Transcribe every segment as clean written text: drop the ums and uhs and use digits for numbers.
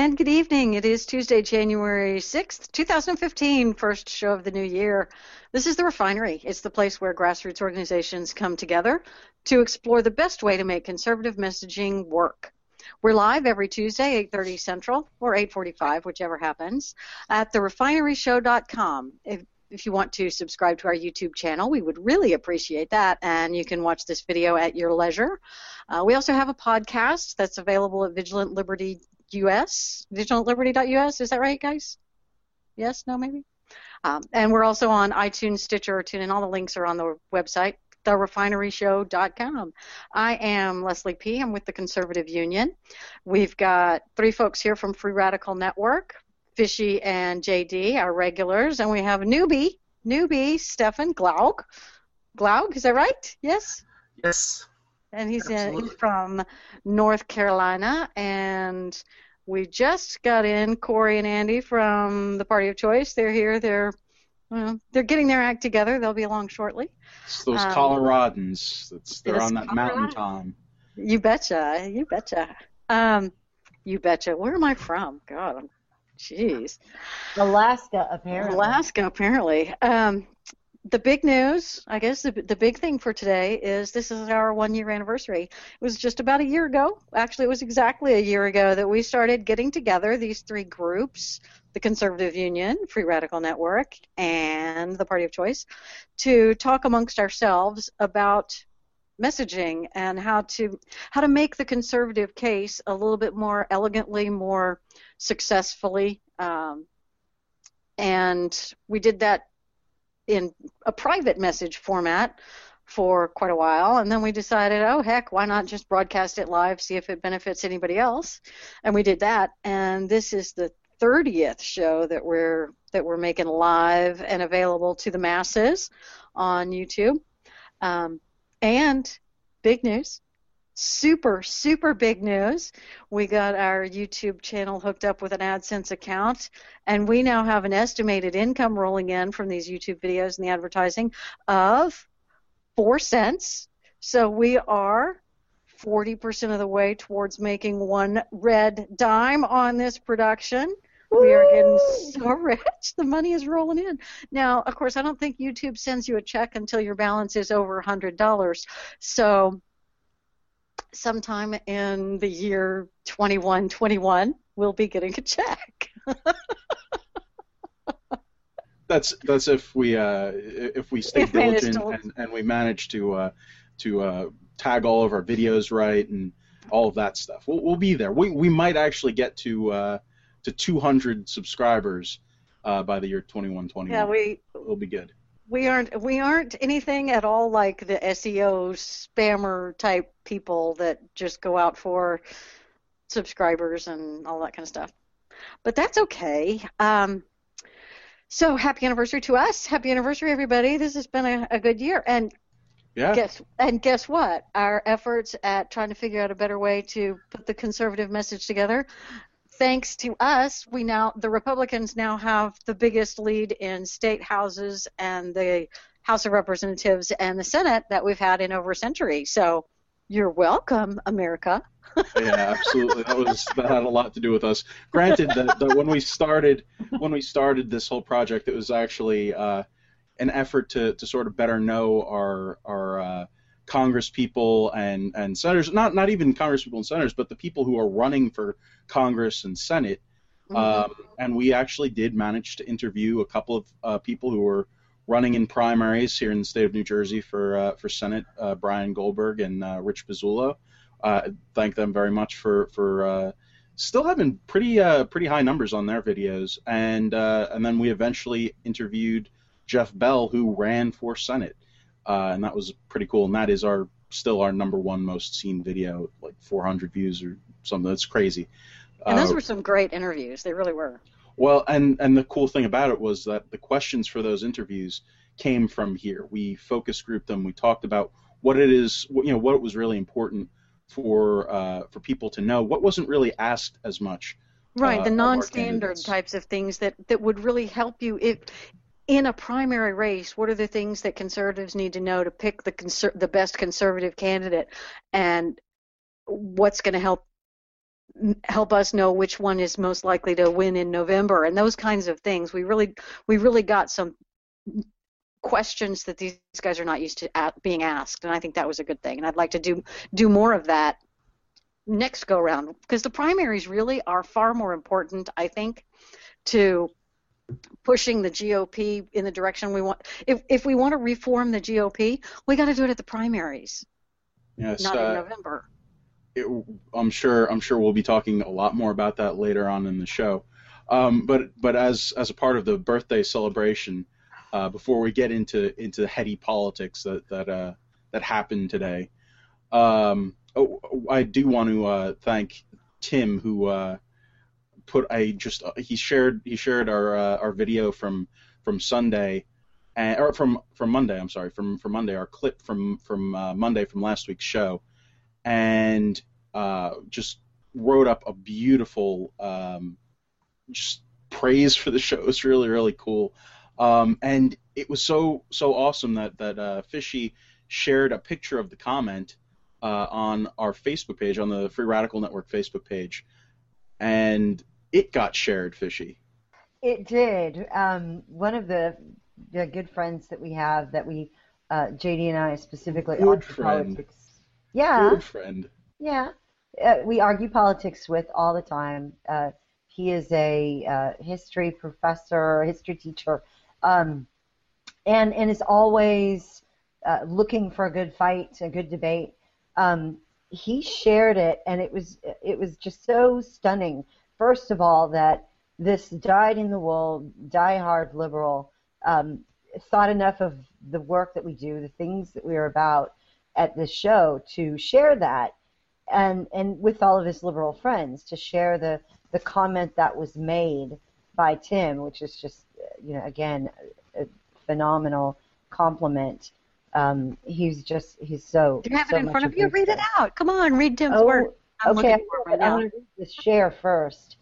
and good evening. It is Tuesday, January 6th, 2015, first show of the new year. This is The Refinery. It's the place where grassroots organizations come together to explore the best way to make conservative messaging work. We're live every Tuesday, 8:30 Central, or 8:45, whichever happens, at therefineryshow.com. If you want to subscribe to our YouTube channel, we would really appreciate that, and you can watch this video at your leisure. We also have a podcast that's available at Vigilant Liberty US, vigilantliberty.us. Is that right, guys? Yes? No, maybe? And we're also on iTunes, Stitcher, or TuneIn. All the links are on the website, therefineryshow.com. I am Leslie P. I'm with the Conservative Union. We've got three folks here from Free Radical Network, Fishy and JD, our regulars, and we have a newbie, Stefan Glaug. Glaug, is that right? Yes? Yes. And he's from North Carolina, and we just got in Corey and Andy from the Party of Choice. They're here. They're getting their act together. They'll be along shortly. It's those Coloradans. They're on that Colorado. mountain time. You betcha. You betcha. You betcha. Where am I from? God, jeez. Alaska, apparently. Alaska, apparently. The big news, I guess the big thing for today is this is our 1-year anniversary. It was just about a year ago. Actually, it was exactly a year ago that we started getting together, these three groups, the Conservative Union, Free Radical Network, and the Party of Choice, to talk amongst ourselves about messaging and how to make the conservative case a little bit more elegantly, more successfully. And we did that in a private message format for quite a while, and then we decided, oh heck, why not just broadcast it live, see if it benefits anybody else, and we did that. And this is the 30th show that we're making live and available to the masses on YouTube. And big news, super big news, we got our YouTube channel hooked up with an AdSense account, and we now have an estimated income rolling in from these YouTube videos and the advertising of 4 cents. So we are 40% of the way towards making 1 red dime on this production. We are getting so rich. The money is rolling in. Now, of course, I don't think YouTube sends you a check until your balance is over $100. So sometime in the year 2121, we'll be getting a check. That's if we stay diligent and we manage to tag all of our videos right and all of that stuff. We'll be there. We might actually get to 200 subscribers by the year 2121. Yeah, we'll be good. We aren't anything at all like the SEO spammer type people that just go out for subscribers and all that kind of stuff. But that's okay. So happy anniversary to us. Happy anniversary, everybody. This has been a good year. And yeah. Guess what? Our efforts at trying to figure out a better way to put the conservative message together, thanks to us, the Republicans now have the biggest lead in state houses and the House of Representatives and the Senate that we've had in over a century. So you're welcome, America. Yeah, absolutely. That had a lot to do with us. Granted, that when we started this whole project, it was actually an effort to sort of better know our Congress people and senators, not even Congress people and senators, but the people who are running for Congress and Senate. Mm-hmm. And we actually did manage to interview a couple of people who were running in primaries here in the state of New Jersey for Senate, Brian Goldberg and Rich Pizzullo. Thank them very much for still having pretty high numbers on their videos. And then we eventually interviewed Jeff Bell, who ran for Senate. And that was pretty cool, and that is still our number 1 most seen video, like 400 views or something. That's crazy. And those were some great interviews. They really were. Well, and the cool thing about it was that the questions for those interviews came from here. We focus grouped them. We talked about what it is, what was really important for people to know, what wasn't really asked as much. Right, the non-standard types of things that would really help you in a primary race. What are the things that conservatives need to know to pick the best conservative candidate, and what's going to help help us know which one is most likely to win in November, and those kinds of things. We really got some questions that these guys are not used to being asked, and I think that was a good thing. And I'd like to do more of that next go round, because the primaries really are far more important, I think, to pushing the GOP in the direction we want. If we want to reform the GOP, we got to do it at the primaries, Yes, not in November. I'm sure we'll be talking a lot more about that later on in the show. But as a part of the birthday celebration, before we get into heady politics that happened today, I do want to thank Tim, who he shared our video from Sunday, or from Monday. I'm sorry, from Monday, our clip from Monday from last week's show, and just wrote up a beautiful just praise for the show. It was really, really cool, and it was so awesome that Fishy shared a picture of the comment on our Facebook page, on the Free Radical Network Facebook page, and it got shared, Fishy. It did. One of the good friends that we have, JD and I specifically, good friend. Politics. Yeah. Good friend. Yeah. We argue politics with all the time. He is a history professor, history teacher, and is always looking for a good fight, a good debate. He shared it, and it was just so stunning. First of all, that this dyed-in-the-wool, die-hard liberal thought enough of the work that we do, the things that we are about at this show, to share that, and with all of his liberal friends, to share the comment that was made by Tim, which is just, again, a phenomenal compliment. He's so. Do you have it in front of you? Read it out. Come on, read Tim's word. I'm going to read the share first.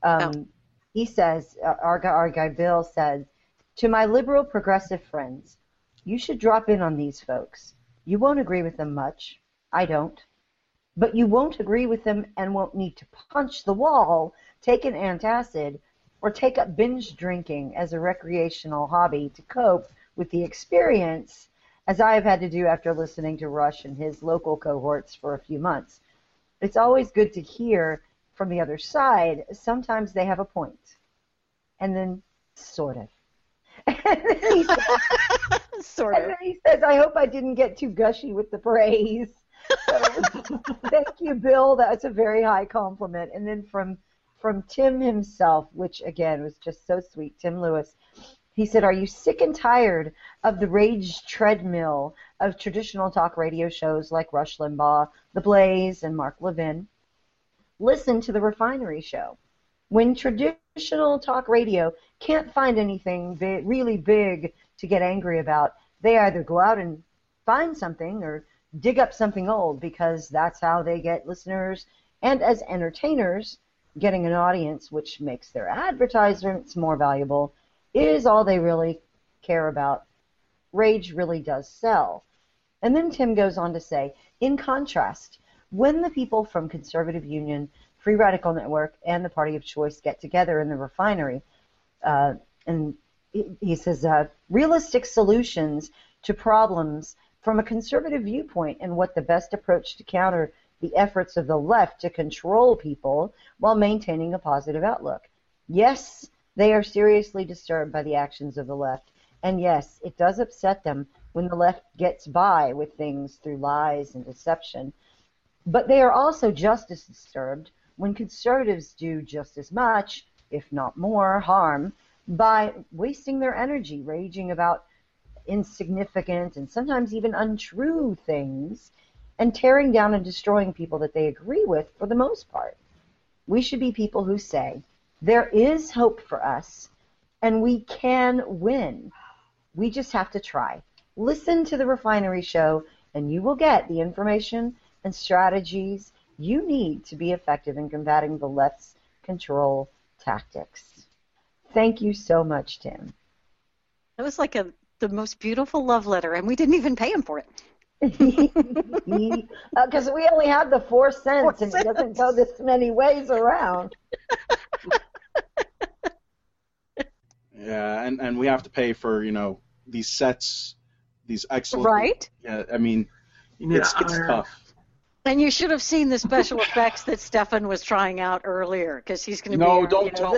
He says, our guy Bill said, "To my liberal progressive friends, you should drop in on these folks. You won't agree with them much. I don't. But you won't agree with them and won't need to punch the wall, take an antacid, or take up binge drinking as a recreational hobby to cope with the experience, as I have had to do after listening to Rush and his local cohorts for a few months. It's always good to hear from the other side. Sometimes they have a point." And then, sort of. And then he says, sort of. And then he says, "I hope I didn't get too gushy with the praise." So, thank you, Bill. That's a very high compliment. And then from Tim himself, which again was just so sweet, Tim Lewis, he said, "Are you sick and tired of the rage treadmill of traditional talk radio shows like Rush Limbaugh, The Blaze, and Mark Levin? Listen to The Refinery Show. When traditional talk radio can't find anything really big to get angry about, they either go out and find something or dig up something old, because that's how they get listeners. And as entertainers, getting an audience, which makes their advertisements more valuable, is all they really care about. Rage really does sell." And then Tim goes on to say, "In contrast, when the people from Conservative Union, Free Radical Network, and the Party of Choice get together in the refinery," and he says, "realistic solutions to problems from a conservative viewpoint, and what the best approach to counter the efforts of the left to control people while maintaining a positive outlook. Yes, they are seriously disturbed by the actions of the left, and yes, it does upset them when the left gets by with things through lies and deception. But they are also just as disturbed when conservatives do just as much, if not more, harm by wasting their energy raging about insignificant and sometimes even untrue things, and tearing down and destroying people that they agree with for the most part. We should be people who say, there is hope for us, and we can win. We just have to try. Listen to The Refinery Show, and you will get the information and strategies you need to be effective in combating the left's control tactics." Thank you so much, Tim. It was like the most beautiful love letter, and we didn't even pay him for it. Because we only have the 4 cents, and it doesn't go this many ways around. Yeah, and we have to pay for, these sets, these excellent. Right? Yeah, I mean, it's tough. And you should have seen the special effects that Stefan was trying out earlier, because he's going to be. No, don't do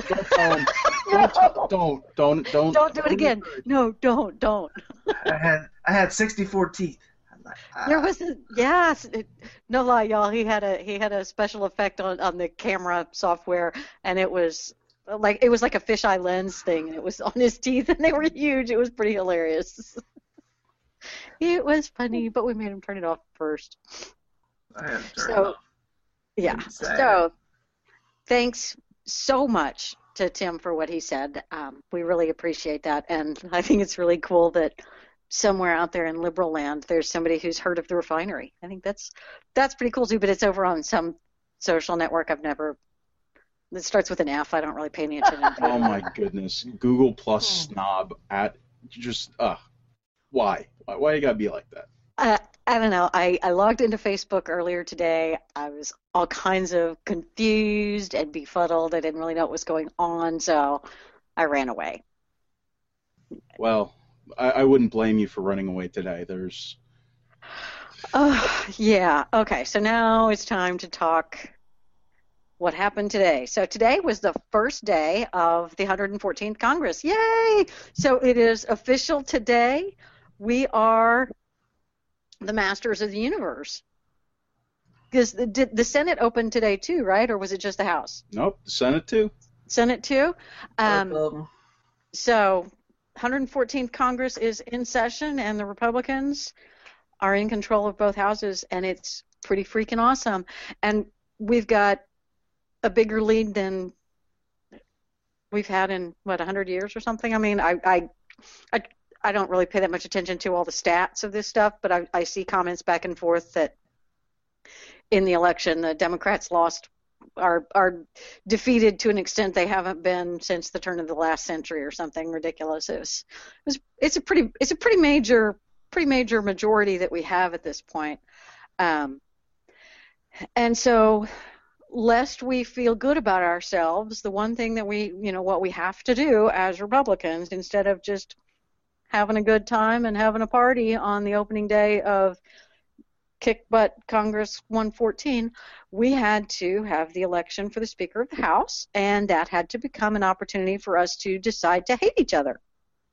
it again. No, don't. I had 64 teeth. There was no lie, y'all. He had a special effect on the camera software, and it was like a fisheye lens thing, and it was on his teeth, and they were huge. It was pretty hilarious. It was funny, but we made him turn it off first. So thanks so much to Tim for what he said. We really appreciate that, and I think it's really cool that somewhere out there in liberal land there's somebody who's heard of the refinery. I think that's pretty cool too, but it's over on some social network it starts with an F. I don't really pay any attention to. Oh my goodness. Google plus snob at just why you gotta be like that? I don't know. I logged into Facebook earlier today. I was all kinds of confused and befuddled. I didn't really know what was going on, so I ran away. Well, I wouldn't blame you for running away today. Yeah. Okay, so now it's time to talk what happened today. So today was the first day of the 114th Congress. Yay! So it is official today. We are the masters of the universe. Because the Senate opened today too, right? Or was it just the House? Nope, the Senate too. Senate too. So 114th Congress is in session, and the Republicans are in control of both houses, and it's pretty freaking awesome. And we've got a bigger lead than we've had in 100 years or something. I mean, I don't really pay that much attention to all the stats of this stuff, but I see comments back and forth that in the election the Democrats are defeated to an extent they haven't been since the turn of the last century or something ridiculous. It's a pretty major majority that we have at this point, and so lest we feel good about ourselves, the one thing that what we have to do as Republicans, instead of just having a good time and having a party on the opening day of Kick Butt Congress 114, we had to have the election for the Speaker of the House, and that had to become an opportunity for us to decide to hate each other.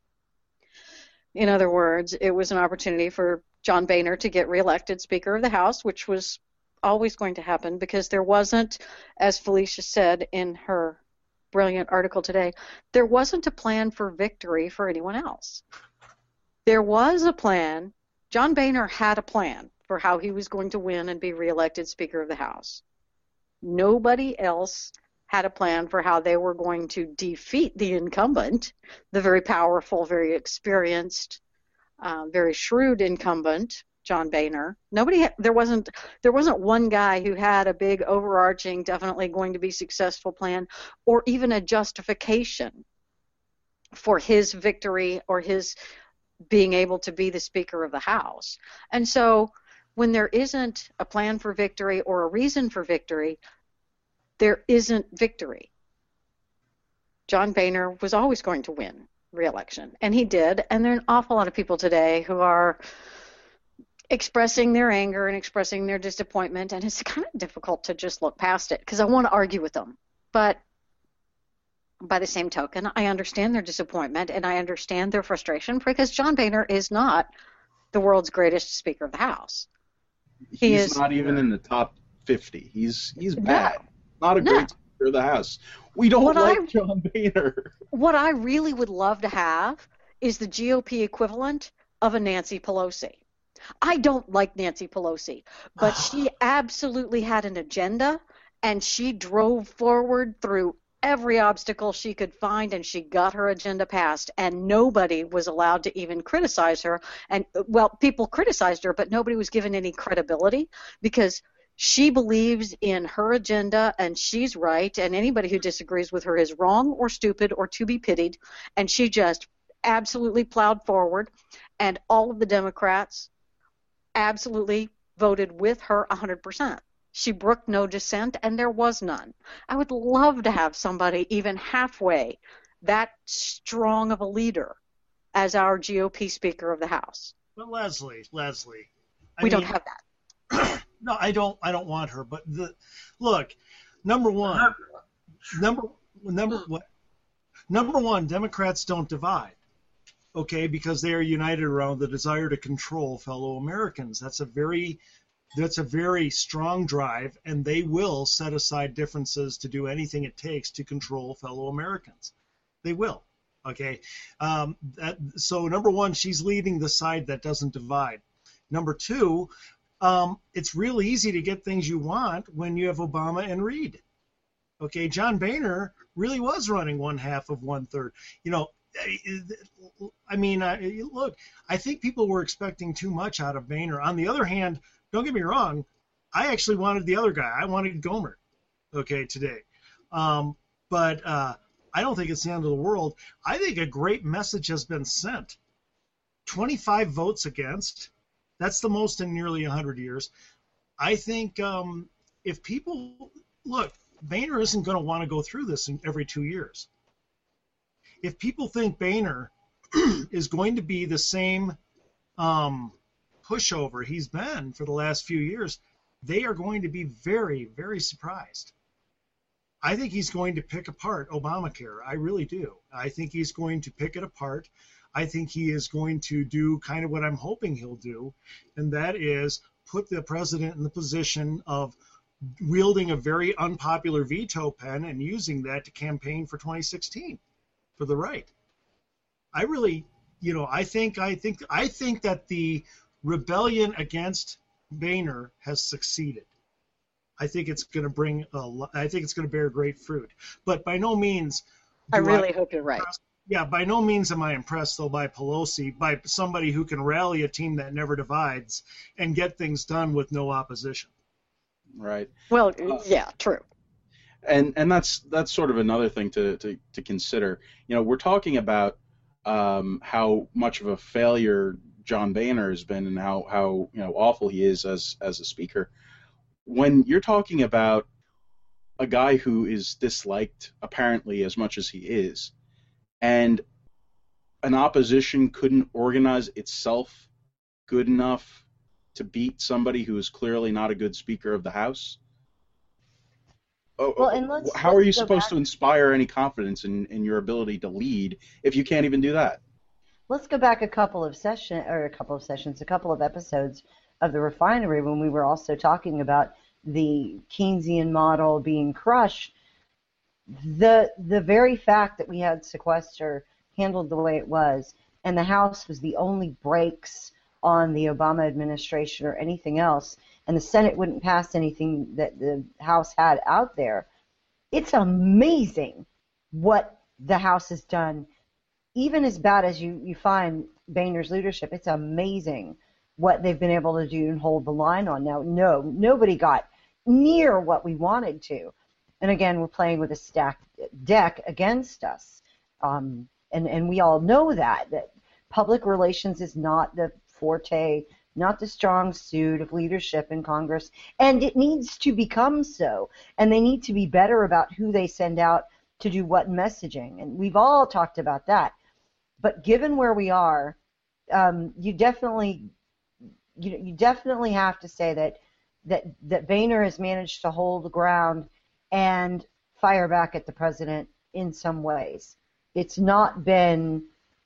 In other words, it was an opportunity for John Boehner to get reelected Speaker of the House, which was always going to happen because there wasn't, as Felicia said in her brilliant article today, there wasn't a plan for victory for anyone else. There was a plan. John Boehner had a plan for how he was going to win and be reelected Speaker of the House. Nobody else had a plan for how they were going to defeat the incumbent, the very powerful, very experienced, very shrewd incumbent, John Boehner. There wasn't one guy who had a big overarching, definitely going to be successful plan, or even a justification for his victory or his being able to be the Speaker of the House. And so when there isn't a plan for victory or a reason for victory, there isn't victory. John Boehner was always going to win re-election, and he did. And there are an awful lot of people today who are expressing their anger and expressing their disappointment, and it's kind of difficult to just look past it because I want to argue with them. But by the same token, I understand their disappointment and I understand their frustration because John Boehner is not the world's greatest Speaker of the House. He's not even in the top 50. He's bad. Not a great Speaker of the House. We don't like John Boehner. What I really would love to have is the GOP equivalent of a Nancy Pelosi. I don't like Nancy Pelosi, but she absolutely had an agenda, and she drove forward through every obstacle she could find, and she got her agenda passed, and nobody was allowed to even criticize her. And, well, people criticized her, but nobody was given any credibility because she believes in her agenda, and she's right, and anybody who disagrees with her is wrong or stupid or to be pitied, and she just absolutely plowed forward, and all of the Democrats absolutely voted with her 100%. She brooked no dissent, and there was none. I would love to have somebody even halfway that strong of a leader as our GOP Speaker of the House. But Leslie, We don't have that. No, I don't want her. But look, number one, Democrats don't divide, okay, because they are united around the desire to control fellow Americans. That's a very strong drive, and they will set aside differences to do anything it takes to control fellow Americans. They will. Okay. So number one, she's leading the side that doesn't divide. Number two, it's real easy to get things you want when you have Obama and Reid. Okay, John Boehner really was running 1/2 of 1/3. I mean, look, I think people were expecting too much out of Boehner. On the other hand, don't get me wrong, I actually wanted the other guy. I wanted Gohmert, okay, today. But I don't think it's the end of the world. I think a great message has been sent. 25 votes against. That's the most in nearly 100 years. I think if people look, Boehner isn't going to want to go through this in every 2 years. If people think Boehner is going to be the same pushover he's been for the last few years, they are going to be very, very surprised. I think he's going to pick apart Obamacare. I really do. I think he's going to pick it apart. I think he is going to do kind of what I'm hoping he'll do, and that is put the president in the position of wielding a very unpopular veto pen and using that to campaign for 2016 for the right. I really, I think that the rebellion against Boehner has succeeded. I think it's going to bear great fruit. But by no means I really hope you're right. Yeah, by no means am I impressed, though, by Pelosi, by somebody who can rally a team that never divides and get things done with no opposition. Right. Well, yeah, true. And that's sort of another thing to consider. We're talking about how much of a failure John Boehner has been and how awful he is as a speaker. When you're talking about a guy who is disliked apparently as much as he is, and an opposition couldn't organize itself good enough to beat somebody who is clearly not a good Speaker of the House, how are you supposed to inspire any confidence in your ability to lead if you can't even do that? Let's go back a couple of episodes of the refinery when we were also talking about the Keynesian model being crushed. The very fact that we had sequester handled the way it was, and the House was the only brakes on the Obama administration or anything else, and the Senate wouldn't pass anything that the House had out there, it's amazing what the House has done. Even as bad as you find Boehner's leadership, it's amazing what they've been able to do and hold the line on. Now, nobody got near what we wanted to. And again, we're playing with a stacked deck against us. And we all know that public relations is not the forte, not the strong suit of leadership in Congress, and it needs to become so. And they need to be better about who they send out to do what messaging. And we've all talked about that. But given where we are, you definitely have to say that Boehner has managed to hold the ground and fire back at the president in some ways. It's not been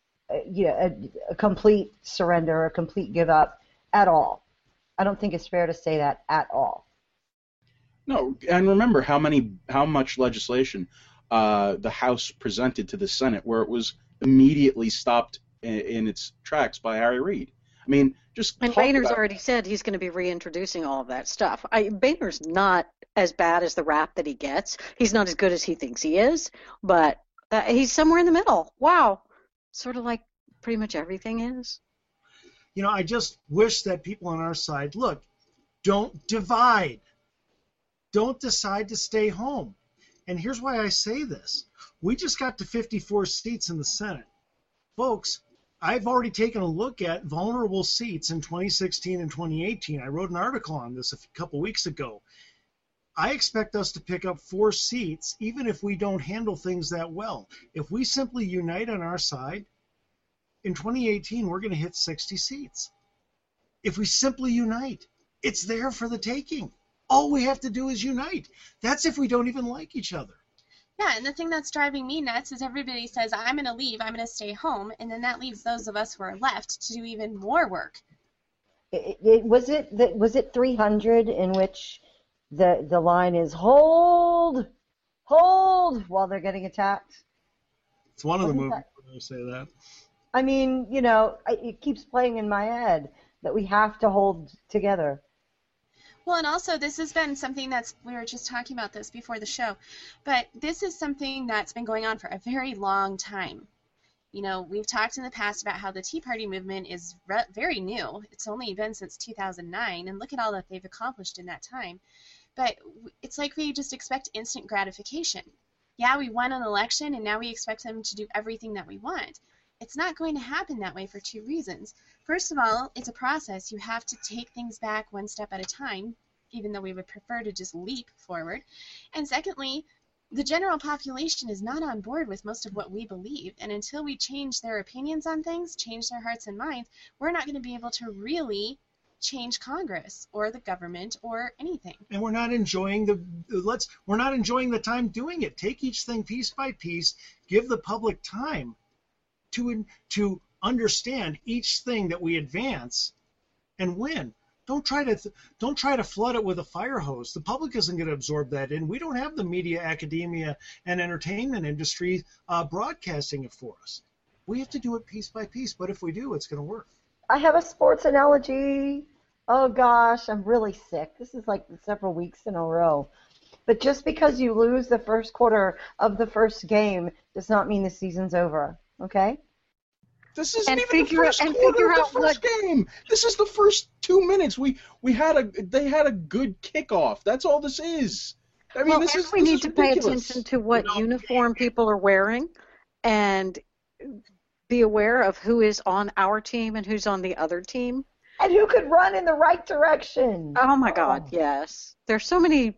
a complete surrender, a complete give up at all. I don't think it's fair to say that at all. No, and remember how much legislation the House presented to the Senate where it was immediately stopped in its tracks by Harry Reid. I mean, and Boehner's already said he's going to be reintroducing all of that stuff. Boehner's not as bad as the rap that he gets. He's not as good as he thinks he is, but he's somewhere in the middle. Wow. Sort of like pretty much everything is. I just wish that people on our side, look, don't divide. Don't decide to stay home. And here's why I say this. We just got to 54 seats in the Senate. Folks, I've already taken a look at vulnerable seats in 2016 and 2018. I wrote an article on this a couple weeks ago. I expect us to pick up 4 seats even if we don't handle things that well. If we simply unite on our side, in 2018 we're going to hit 60 seats. If we simply unite, it's there for the taking. All we have to do is unite. That's if we don't even like each other. Yeah, and the thing that's driving me nuts is everybody says, I'm going to leave, I'm going to stay home, and then that leaves those of us who are left to do even more work. Was it 300 in which the line is hold while they're getting attacked? It's one of the movies where I say that. I mean, it keeps playing in my head that we have to hold together. Well, and also this has been something we were just talking about this before the show, but this is something that's been going on for a very long time. We've talked in the past about how the Tea Party movement is very new. It's only been since 2009, and look at all that they've accomplished in that time. But it's like we just expect instant gratification. Yeah, we won an election, and now we expect them to do everything that we want. It's not going to happen that way for 2 reasons. First of all, it's a process. You have to take things back one step at a time, even though we would prefer to just leap forward. And secondly, the general population is not on board with most of what we believe, and until we change their opinions on things, change their hearts and minds, we're not going to be able to really change Congress or the government or anything. And we're not enjoying the time doing it. Take each thing piece by piece, give the public time to understand each thing that we advance and win. Don't try to flood it with a fire hose. The public isn't going to absorb that in. We don't have the media, academia, and entertainment industry broadcasting it for us. We have to do it piece by piece, but if we do, it's going to work. I have a sports analogy. Oh gosh, I'm really sick. This is like several weeks in a row. But just because you lose the first quarter of the first game does not mean the season's over. Okay? This isn't even the first quarter of the first game. This is the first 2 minutes. They had a good kickoff. That's all this is. I mean, we need to pay attention to what uniform people are wearing, and be aware of who is on our team and who's on the other team. And who could run in the right direction. Oh my God, yes. There's so many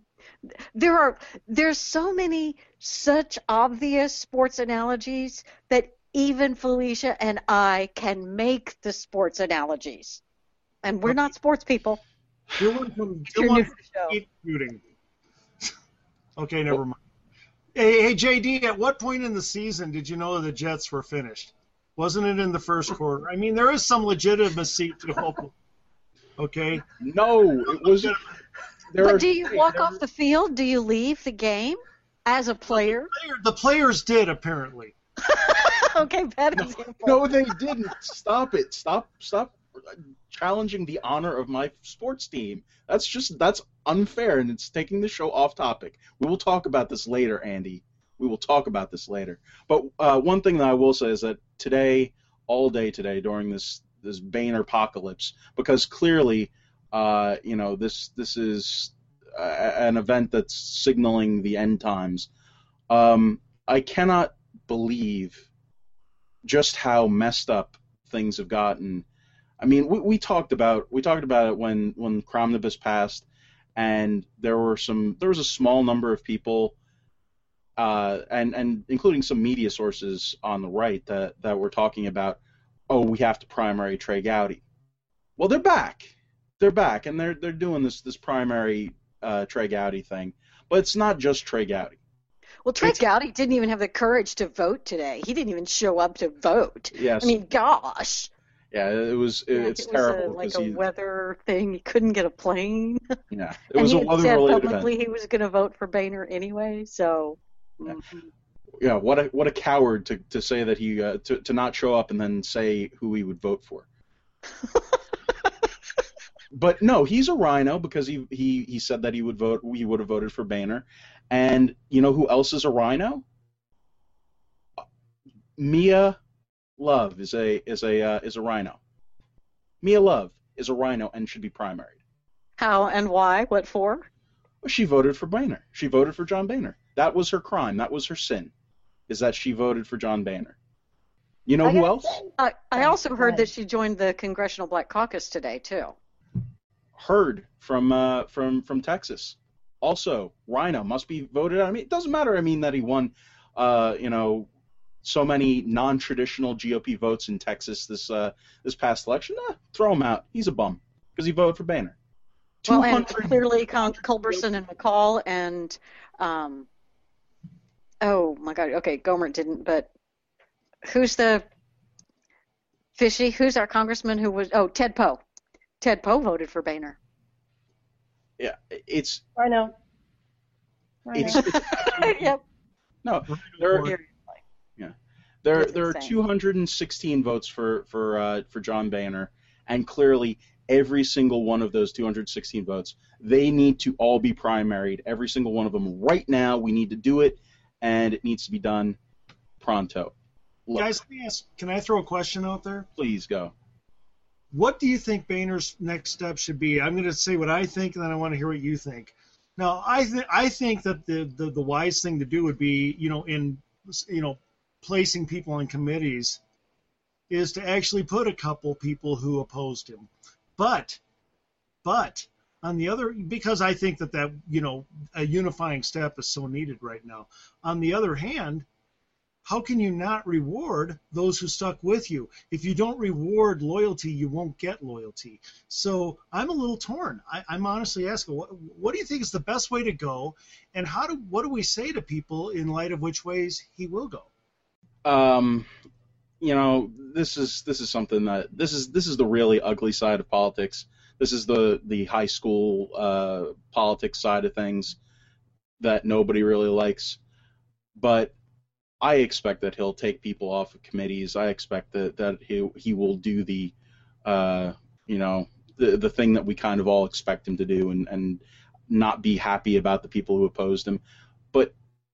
such obvious sports analogies that even Felicia and I can make the sports analogies. And we're not sports people. Dylan from shooting. Okay, never mind. Hey, JD, at what point in the season did you know the Jets were finished? Wasn't it in the first quarter? I mean, there is some legitimacy to hope. Okay? No, it wasn't. But do you walk off the field? Do you leave the game as a player? The players did, apparently. Okay, bad example. No, they didn't. Stop it. Stop challenging the honor of my sports team. That's unfair, and it's taking the show off topic. We will talk about this later, Andy. We will talk about this later. But one thing that I will say is that today, all day today, during this Boehner apocalypse, because clearly, this is an event that's signaling the end times. I cannot believe just how messed up things have gotten. I mean, we talked about it when Cromnibus passed, and there was a small number of people, and including some media sources on the right that were talking about, oh, we have to primary Trey Gowdy. Well, they're back, and they're doing this primary Trey Gowdy thing, but it's not just Trey Gowdy. Well, Trey Gowdy didn't even have the courage to vote today. He didn't even show up to vote. Yes. I mean, gosh. Yeah, it's terrible. It was a weather thing. He couldn't get a plane. Yeah, it was a weather-related event. He said publicly he was going to vote for Boehner anyway. So. Yeah. Yeah, what a coward to say that he to not show up and then say who he would vote for. But no, he's a rhino because he said that he would have voted for Boehner. And you know who else is a rhino? Mia Love is a rhino. Mia Love is a rhino and should be primaried. How and why? What for? Well, she voted for Boehner. She voted for John Boehner. That was her crime. That was her sin, is that she voted for John Boehner. You know I who gotta else? say- I also heard ahead. that she joined the Congressional Black Caucus today too. Heard from Texas. Also, Rhino must be voted out. I mean, it doesn't matter. I mean that he won, so many non-traditional GOP votes in Texas this past election. Throw him out. He's a bum because he voted for Boehner. Well, and 200 clearly Culberson and McCall and oh my God, okay, Gohmert didn't, but who's the fishy? Who's our congressman who was? Oh, Ted Poe. Ted Poe voted for Boehner. Yeah, it's I know. Yep. no. There are It's insane. 216 votes for John Boehner, and clearly every single one of those 216 votes, they need to all be primaried. Every single one of them right now. We need to do it, and it needs to be done pronto. Look, Guys, let me ask, can I throw a question out there? please go. What do you think Boehner's next step should be? I'm going to say what I think, and then I want to hear what you think. Now, I think that the wise thing to do would be, in placing people on committees, is to actually put a couple people who opposed him. But on the other, because I think that a unifying step is so needed right now. On the other hand, how can you not reward those who stuck with you? If you don't reward loyalty, you won't get loyalty. So I'm a little torn. I'm honestly asking, what do you think is the best way to go, and what do we say to people in light of which ways he will go? This is something that this is the really ugly side of politics. This is the high school politics side of things that nobody really likes. But I expect that he'll take people off of committees. I expect that he will do the thing that we kind of all expect him to do, and not be happy about the people who opposed him. But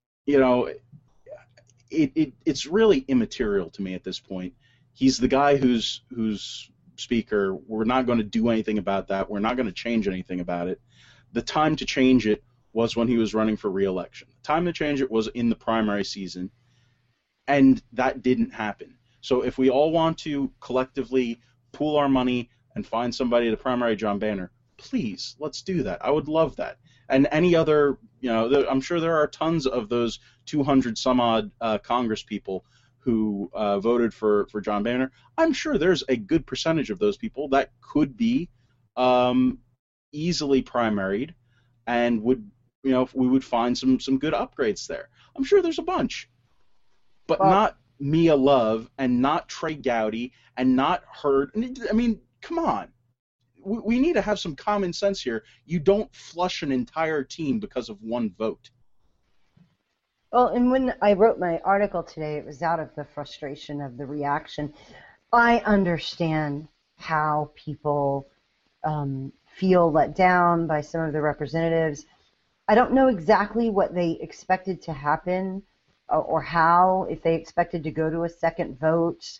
it's really immaterial to me at this point. He's the guy who's speaker. We're not going to do anything about that. We're not going to change anything about it. The time to change it was when he was running for re-election. The time to change it was in the primary season, and that didn't happen. So if we all want to collectively pool our money and find somebody to primary John Boehner, please, let's do that. I would love that. And any other, I'm sure there are tons of those 200 some odd Congress people who voted for John Boehner. I'm sure there's a good percentage of those people that could be easily primaried, and would, we would find some good upgrades there. I'm sure there's a bunch, but not Mia Love and not Trey Gowdy and not Hurd. I mean, come on. We need to have some common sense here. You don't flush an entire team because of one vote. Well, and when I wrote my article today, it was out of the frustration of the reaction. I understand how people feel let down by some of the representatives. I don't know exactly what they expected to happen, or how, if they expected to go to a second vote,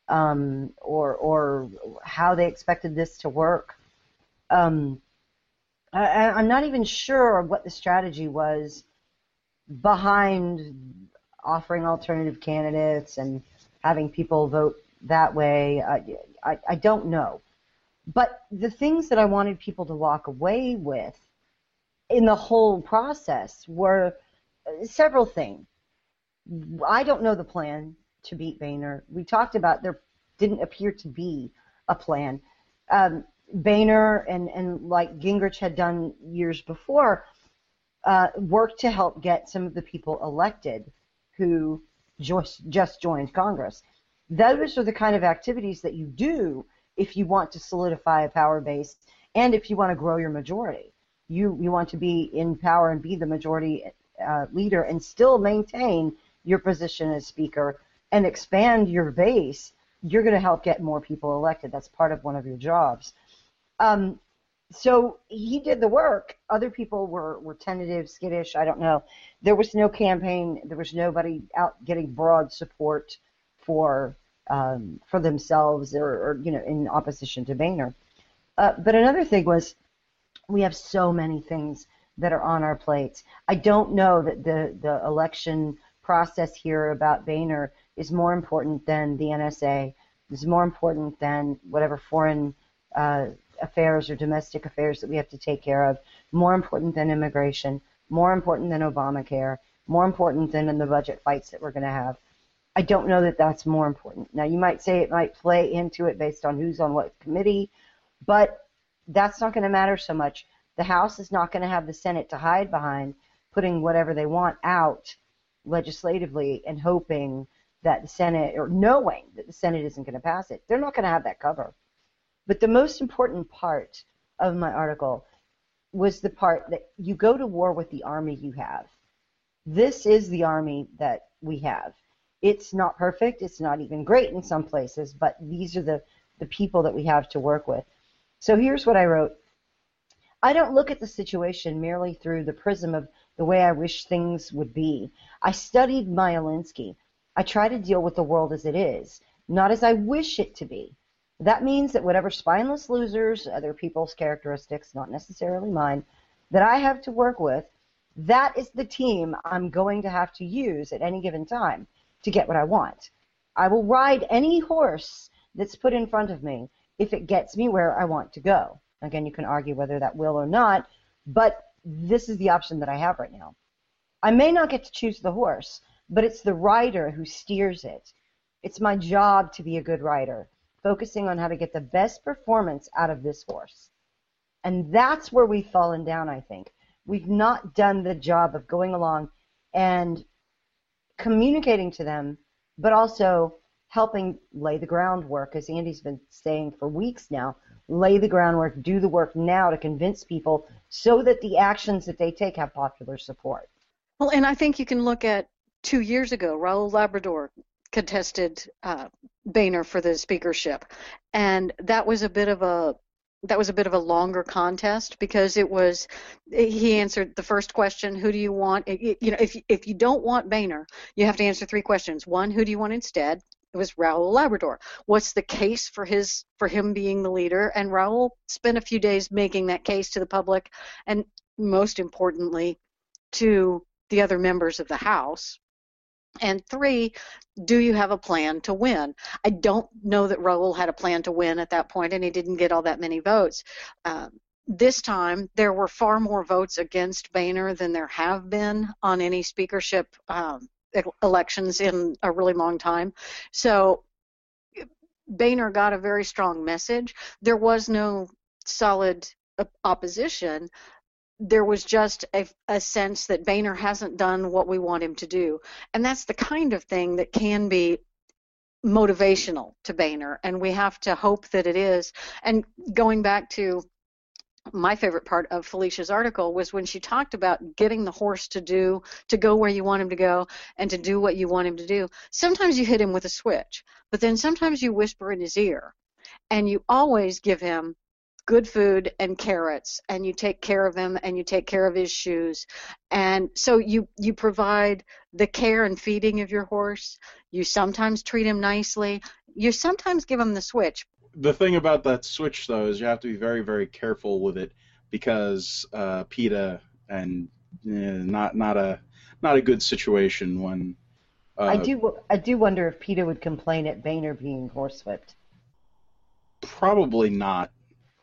or how they expected this to work. I'm not even sure what the strategy was behind offering alternative candidates and having people vote that way. I don't know. But the things that I wanted people to walk away with in the whole process were several things. I don't know the plan to beat Boehner. We talked about there didn't appear to be a plan. Boehner and like Gingrich had done years before, worked to help get some of the people elected who just joined Congress. Those are the kind of activities that you do if you want to solidify a power base and if you want to grow your majority. You want to be in power and be the majority leader and still maintain your position as speaker and expand your base. You're going to help get more people elected. That's part of one of your jobs. So he did the work. Other people were tentative, skittish. I don't know. There was no campaign. There was nobody out getting broad support for themselves or in opposition to Boehner. But another thing was we have so many things that are on our plates. I don't know that the election process here about Boehner is more important than the NSA, is more important than whatever foreign affairs or domestic affairs that we have to take care of, more important than immigration, more important than Obamacare, more important than in the budget fights that we're going to have. I don't know that that's more important. Now, you might say it might play into it based on who's on what committee, but that's not going to matter so much. The House is not going to have the Senate to hide behind putting whatever they want out legislatively and hoping that the Senate, or knowing that the Senate isn't going to pass it. They're not going to have that cover. But the most important part of my article was the part that you go to war with the army you have. This is the army that we have. It's not perfect. It's not even great in some places, but these are the people that we have to work with. So here's what I wrote. I don't look at the situation merely through the prism of the way I wish things would be. I studied Maya Linsky. I try to deal with the world as it is, not as I wish it to be. That means that whatever spineless losers, other people's characteristics, not necessarily mine, that I have to work with, that is the team I'm going to have to use at any given time to get what I want. I will ride any horse that's put in front of me if it gets me where I want to go. Again, you can argue whether that will or not, but this is the option that I have right now. I may not get to choose the horse, but it's the rider who steers it. It's my job to be a good rider, focusing on how to get the best performance out of this horse. And that's where we've fallen down, I think. We've not done the job of going along and communicating to them, but also helping lay the groundwork, as Andy's been saying for weeks now, lay the groundwork, do the work now to convince people so that the actions that they take have popular support. Well, and I think you can look at 2 years ago, Raul Labrador contested Boehner for the speakership, and that was a bit of a longer contest because he answered the first question, who do you want? If you don't want Boehner, you have to answer 3 questions. 1, who do you want instead? It was Raul Labrador. What's the case for him being the leader? And Raul spent a few days making that case to the public, and most importantly, to the other members of the House. And 3, do you have a plan to win? I don't know that Raul had a plan to win at that point, and he didn't get all that many votes. This time, there were far more votes against Boehner than there have been on any speakership elections in a really long time. So Boehner got a very strong message. There was no solid opposition. There was just a sense that Boehner hasn't done what we want him to do. And that's the kind of thing that can be motivational to Boehner, and we have to hope that it is. And going back to my favorite part of Felicia's article was when she talked about getting the horse to go where you want him to go and to do what you want him to do. Sometimes you hit him with a switch, but then sometimes you whisper in his ear, and you always give him good food and carrots, and you take care of him, and you take care of his shoes. And so you provide the care and feeding of your horse. You sometimes treat him nicely. You sometimes give him the switch. The thing about that switch, though, is you have to be very, very careful with it because PETA and not a good situation when. I do wonder if PETA would complain at Boehner being horsewhipped. Probably not.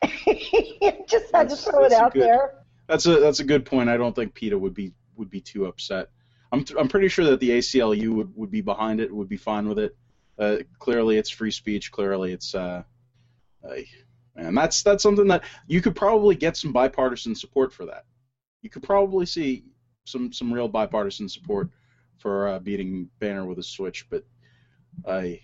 Just had to throw it out there. That's a good point. I don't think PETA would be too upset. I'm pretty sure that the ACLU would be behind it, would be fine with it. Clearly, it's free speech. Clearly, it's and that's something that you could probably get some bipartisan support for that. You could probably see some real bipartisan support for beating Boehner with a switch. But I've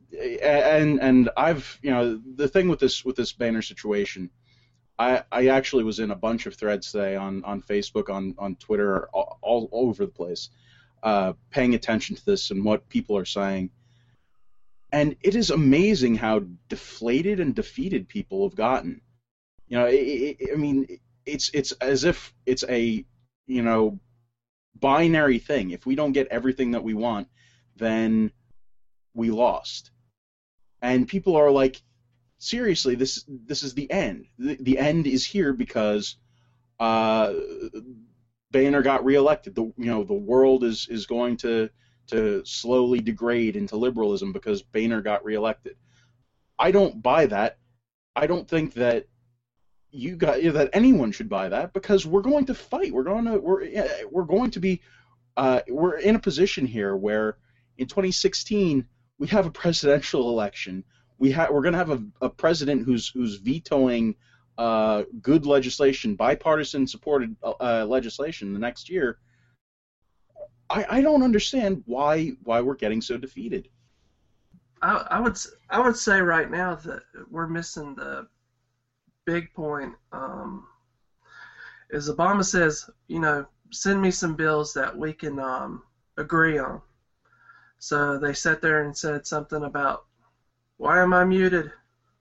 the thing with this Boehner situation, I actually was in a bunch of threads today on Facebook, on Twitter, all over the place, paying attention to this and what people are saying. And it is amazing how deflated and defeated people have gotten. It's as if it's a, binary thing. If we don't get everything that we want, then we lost. And people are like, seriously, this is the end. The end is here because Boehner got reelected. The world is going to to slowly degrade into liberalism because Boehner got reelected. I don't buy that. I don't think that that anyone should buy that, because we're going to fight. We're in a position here where in 2016 we have a presidential election. We're going to have a president who's vetoing good legislation, bipartisan supported legislation the next year. I don't understand why we're getting so defeated. I would say right now that we're missing the big point. Is Obama says, send me some bills that we can agree on. So they sat there and said something about, why am I muted?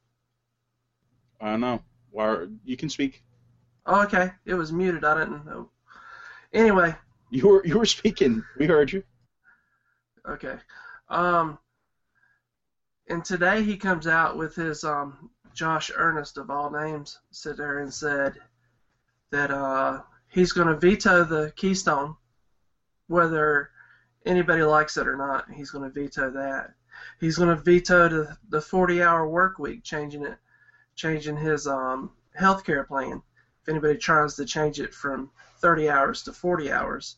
I don't know. You can speak. Oh, okay. It was muted. I didn't know. Anyway. You were speaking. We heard you. Okay. And today he comes out with his Josh Earnest, of all names, sit there and said that he's going to veto the Keystone, whether anybody likes it or not. He's going to veto that. He's going to veto the 40-hour work week, changing his health care plan if anybody tries to change it from 30 hours to 40 hours.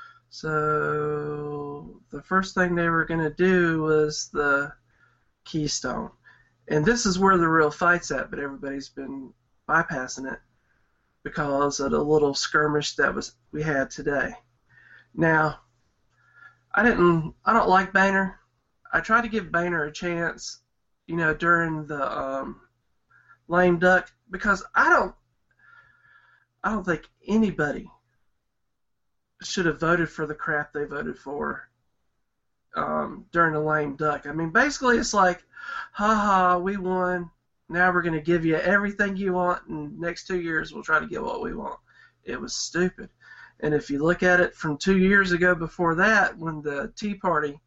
So the first thing they were going to do was the Keystone. And this is where the real fight's at, but everybody's been bypassing it because of the little skirmish that we had today. Now, I don't like Boehner. I tried to give Boehner a chance, during the lame duck, because I don't think anybody should have voted for the crap they voted for during the lame duck. I mean, basically it's like, ha, we won. Now we're going to give you everything you want, and next 2 years we'll try to get what we want. It was stupid. And if you look at it from 2 years ago before that, when the Tea Party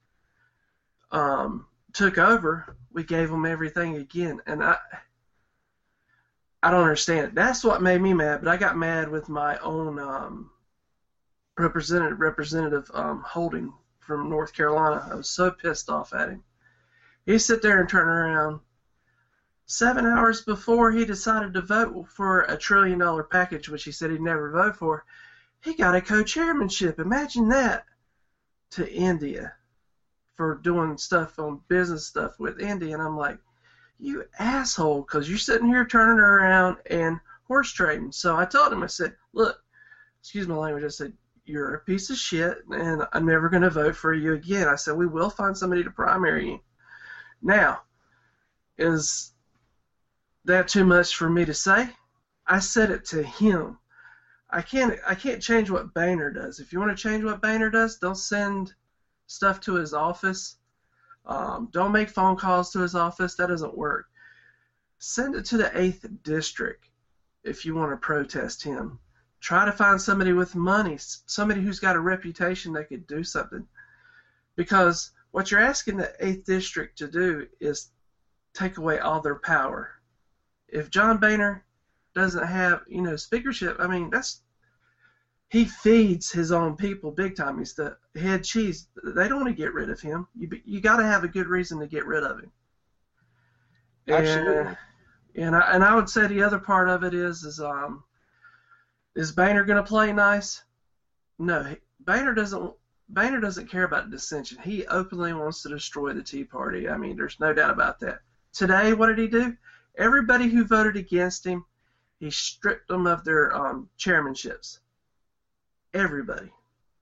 took over, we gave them everything again. And I don't understand it. That's what made me mad, but I got mad with my own Representative Holding from North Carolina. I was so pissed off at him. He sit there and turn around 7 hours before he decided to vote for a $1 trillion package, which he said he'd never vote for. He got a co-chairmanship. Imagine that, to India for doing stuff on business stuff with India. And I'm like, you asshole, because you're sitting here turning around and horse trading. So I told him, I said, look, excuse my language, I said, you're a piece of shit, and I'm never going to vote for you again. I said, we will find somebody to primary you. Now, is that too much for me to say? I said it to him. I can't change what Boehner does. If you want to change what Boehner does, don't send stuff to his office. Don't make phone calls to his office. That doesn't work. Send it to the 8th District if you want to protest him. Try to find somebody with money, somebody who's got a reputation that could do something. Because what you're asking the 8th District to do is take away all their power. If John Boehner doesn't have, speakership, I mean, he feeds his own people big time. He's the head cheese. They don't want to get rid of him. You got to have a good reason to get rid of him. Absolutely. And I would say the other part of it is Boehner going to play nice? No, Boehner doesn't care about dissension. He openly wants to destroy the Tea Party. I mean, there's no doubt about that. Today, what did he do? Everybody who voted against him, he stripped them of their chairmanships. Everybody.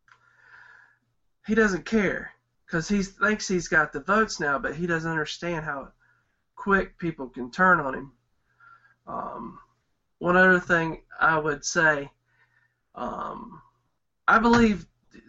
He doesn't care because he thinks he's got the votes now, but he doesn't understand how quick people can turn on him. One other thing I would say, I believe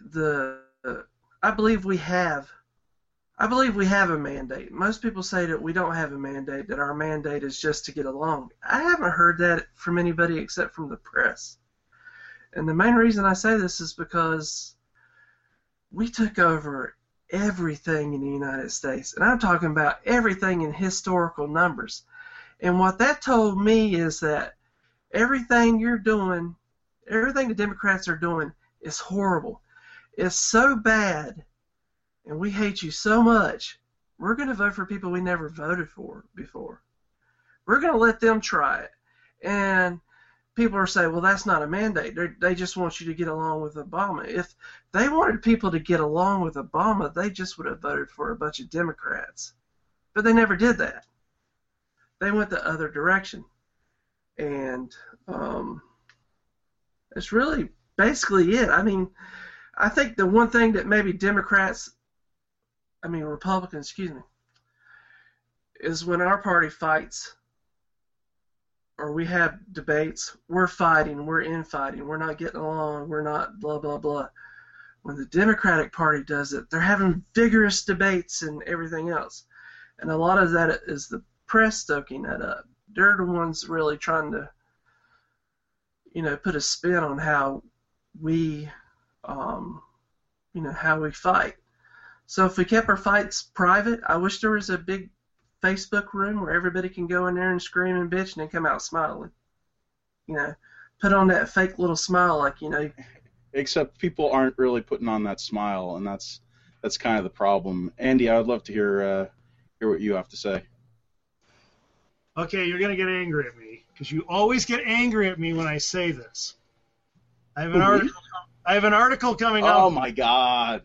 we have a mandate. Most people say that we don't have a mandate, that our mandate is just to get along. I haven't heard that from anybody except from the press. And the main reason I say this is because we took over everything in the United States. And I'm talking about everything in historical numbers. And what that told me is that everything you're doing, everything the Democrats are doing is horrible. It's so bad and we hate you so much, we're going to vote for people we never voted for before. We're going to let them try it. And people are saying, well, that's not a mandate. They just want you to get along with Obama. If they wanted people to get along with Obama, they just would have voted for a bunch of Democrats. But they never did that. They went the other direction. And it's really basically it. I mean, I think the one thing that maybe Republicans, is when our party fights or we have debates, we're fighting, we're infighting, we're not getting along, we're not blah, blah, blah. When the Democratic Party does it, they're having vigorous debates and everything else. And a lot of that is the press stoking that up. They're the ones really trying to, put a spin on how we, how we fight. So if we kept our fights private, I wish there was a big Facebook room where everybody can go in there and scream and bitch and then come out smiling. Put on that fake little smile like, Except people aren't really putting on that smile, and that's kind of the problem. Andy, I would love to hear what you have to say. Okay, you're going to get angry at me, because you always get angry at me when I say this. I have an article coming out. Oh, my God.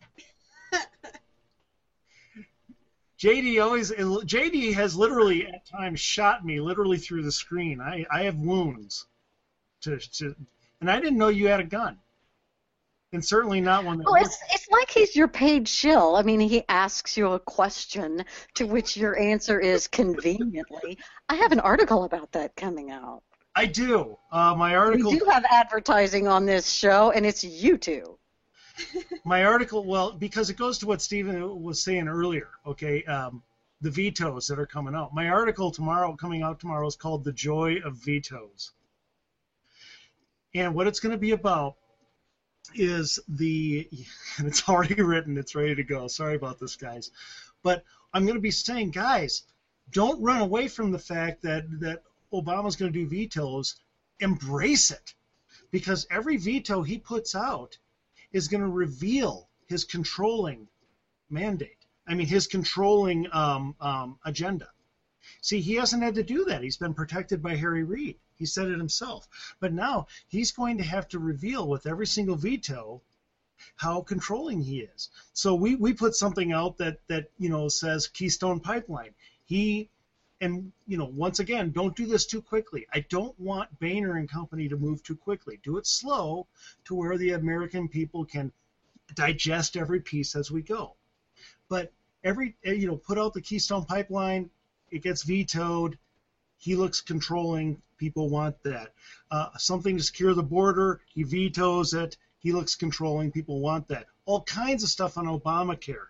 JD has literally at times shot me literally through the screen. I have wounds, and I didn't know you had a gun, and certainly not one that. Well, it's like he's your paid shill. I mean, he asks you a question to which your answer is conveniently. I have an article about that coming out. I do. My article. We do have advertising on this show, and it's you two. My article, well, because it goes to what Stephen was saying earlier, okay, the vetoes that are coming out. My article coming out tomorrow is called The Joy of Vetoes. And what it's going to be about is and it's already written, it's ready to go. Sorry about this, guys. But I'm going to be saying, guys, don't run away from the fact that Obama's going to do vetoes. Embrace it. Because every veto he puts out is going to reveal his controlling mandate. I mean, his controlling agenda. See, he hasn't had to do that. He's been protected by Harry Reid. He said it himself. But now he's going to have to reveal with every single veto how controlling he is. So we put something out that says Keystone Pipeline. Once again, don't do this too quickly. I don't want Boehner and company to move too quickly. Do it slow to where the American people can digest every piece as we go. But put out the Keystone Pipeline, it gets vetoed. He looks controlling. People want that. Something to secure the border, he vetoes it. He looks controlling. People want that. All kinds of stuff on Obamacare.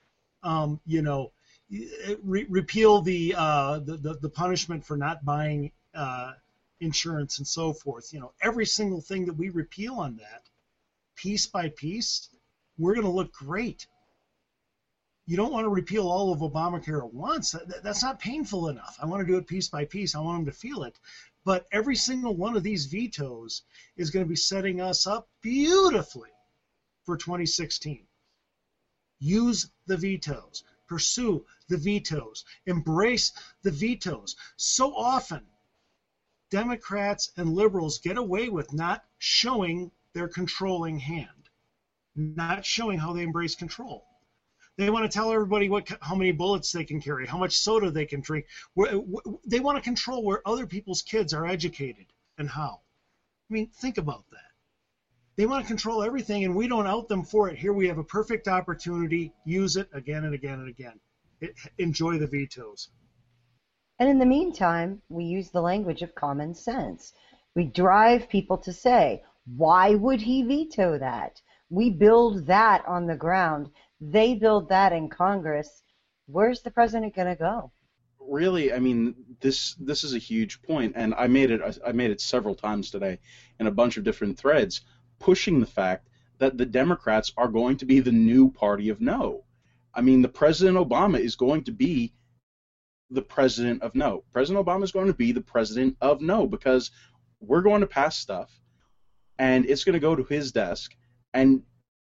Repeal the punishment for not buying insurance and so forth. Every single thing that we repeal on that, piece by piece, we're going to look great. You don't want to repeal all of Obamacare at once. That's not painful enough. I want to do it piece by piece. I want them to feel it. But every single one of these vetoes is going to be setting us up beautifully for 2016. Use the vetoes. Pursue the vetoes. Embrace the vetoes. So often, Democrats and liberals get away with not showing their controlling hand, not showing how they embrace control. They want to tell everybody how many bullets they can carry, how much soda they can drink. They want to control where other people's kids are educated and how. I mean, think about that. They want to control everything, and we don't out them for it. Here we have a perfect opportunity. Use it again and again and again. Enjoy the vetoes. And in the meantime, we use the language of common sense. We drive people to say, why would he veto that? We build that on the ground. They build that in Congress. Where's the president going to go? Really, I mean, this is a huge point, and I made it several times today in a bunch of different threads, pushing the fact that the Democrats are going to be the new party of no. I mean, the President Obama is going to be the president of no. President Obama is going to be the president of no, because we're going to pass stuff, and it's going to go to his desk, and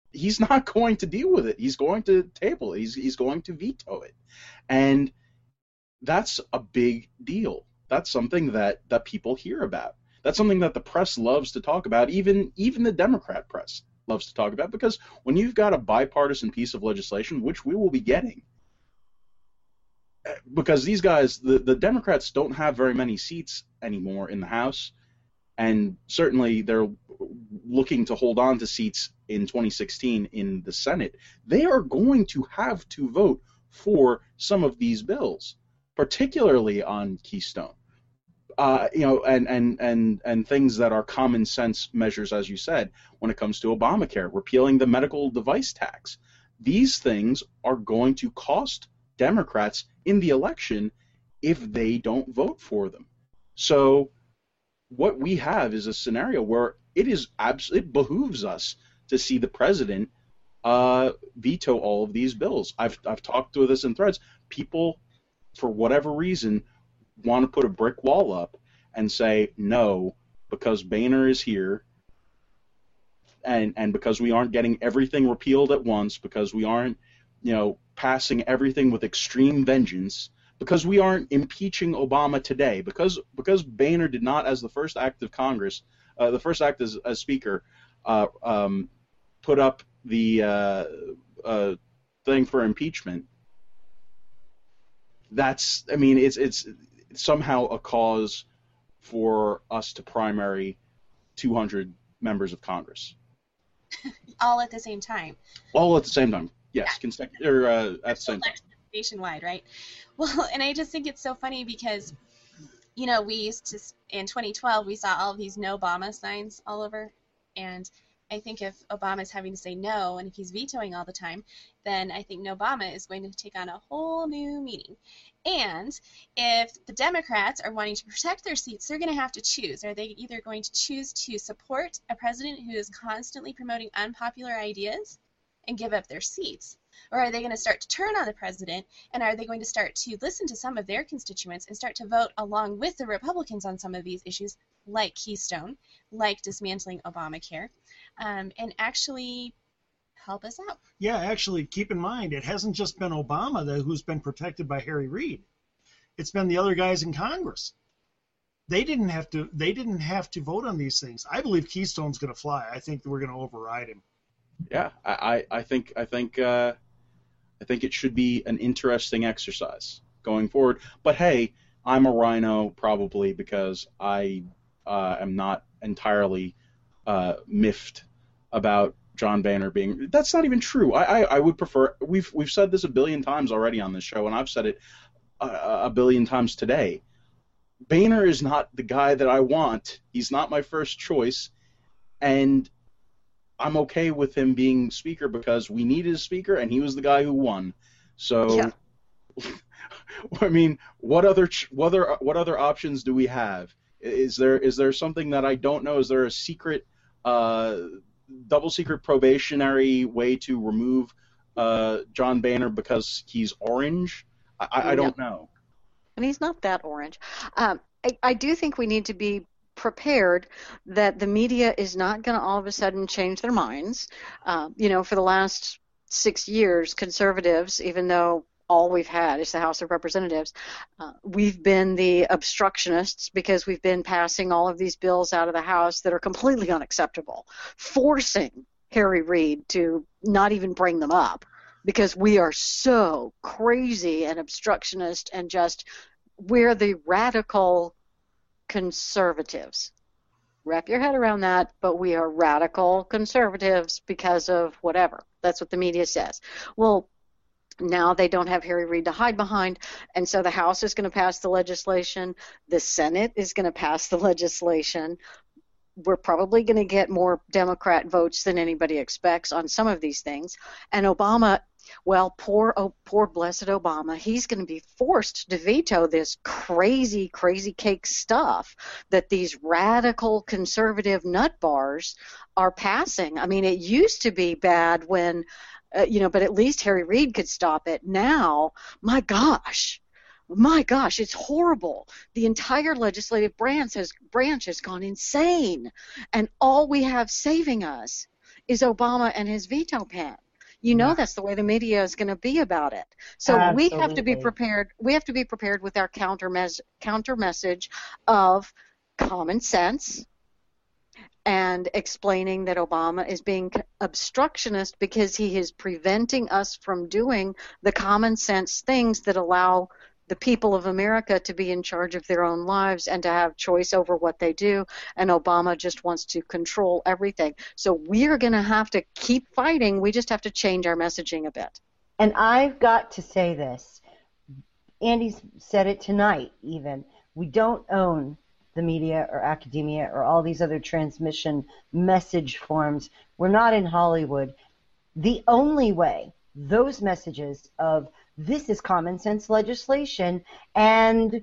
he's not going to deal with it. He's going to table it. He's going to veto it. And that's a big deal. That's something that people hear about. That's something that the press loves to talk about. Even the Democrat press loves to talk about, because when you've got a bipartisan piece of legislation, which we will be getting, because these guys, the Democrats don't have very many seats anymore in the House, and certainly they're looking to hold on to seats in 2016 in the Senate. They are going to have to vote for some of these bills, particularly on Keystone. And things that are common sense measures, as you said, when it comes to Obamacare, repealing the medical device tax. These things are going to cost Democrats in the election if they don't vote for them. So what we have is a scenario where it behooves us to see the president veto all of these bills. I've talked to this in threads. People, for whatever reason, want to put a brick wall up and say no because Boehner is here, and because we aren't getting everything repealed at once, because we aren't, passing everything with extreme vengeance, because we aren't impeaching Obama today, because Boehner did not, as the first act of Congress, the first act as Speaker, put up the thing for impeachment. It's somehow a cause for us to primary 200 members of Congress. All at the same time. All at the same time, yes, yeah. At the same time. Nationwide, right? Well, and I just think it's so funny because, we used to, in 2012, we saw all of these no Obama signs all over, and I think if Obama's having to say no, and if he's vetoing all the time, then I think no Obama is going to take on a whole new meaning. And if the Democrats are wanting to protect their seats, they're going to have to choose. Are they either going to choose to support a president who is constantly promoting unpopular ideas and give up their seats? Or are they going to start to turn on the president, and are they going to start to listen to some of their constituents and start to vote along with the Republicans on some of these issues, like Keystone, like dismantling Obamacare, and actually help us out? Yeah, actually, keep in mind, it hasn't just been Obama who's been protected by Harry Reid. It's been the other guys in Congress. They didn't have to vote on these things. I believe Keystone's going to fly. I think we're going to override him. Yeah, I think it should be an interesting exercise going forward. But hey, I'm a rhino probably because I am not entirely miffed about John Boehner being. That's not even true. I would prefer. We've said this a billion times already on this show, and I've said it a billion times today. Boehner is not the guy that I want. He's not my first choice, and I'm okay with him being speaker because we needed a speaker, and he was the guy who won. So, yeah. I mean, what other options do we have? Is there something that I don't know? Is there a secret, double secret probationary way to remove John Boehner because he's orange? I don't know. And he's not that orange. I do think we need to be prepared that the media is not going to all of a sudden change their minds. For the last 6 years, conservatives, even though all we've had is the House of Representatives, we've been the obstructionists because we've been passing all of these bills out of the House that are completely unacceptable, forcing Harry Reid to not even bring them up because we are so crazy and obstructionist and we're the radical conservatives. Wrap your head around that, but we are radical conservatives because of whatever. That's what the media says. Well, now they don't have Harry Reid to hide behind, and so the House is going to pass the legislation. The Senate is going to pass the legislation. We're probably going to get more Democrat votes than anybody expects on some of these things. And Obama, well, poor blessed Obama, he's going to be forced to veto this crazy cake stuff that these radical conservative nut bars are passing. I mean, it used to be bad when, but at least Harry Reid could stop it. Now, my gosh, it's horrible. The entire legislative branch has gone insane, and all we have saving us is Obama and his veto pen. You know that's the way the media is going to be about it. So we have to be prepared. We have to be prepared with our counter message of common sense and explaining that Obama is being obstructionist because he is preventing us from doing the common sense things that allow the people of America to be in charge of their own lives and to have choice over what they do, and Obama just wants to control everything. So we're going to have to keep fighting. We just have to change our messaging a bit. And I've got to say this. Andy's said it tonight even. We don't own the media or academia or all these other transmission message forms. We're not in Hollywood. The only way those messages of this is common sense legislation and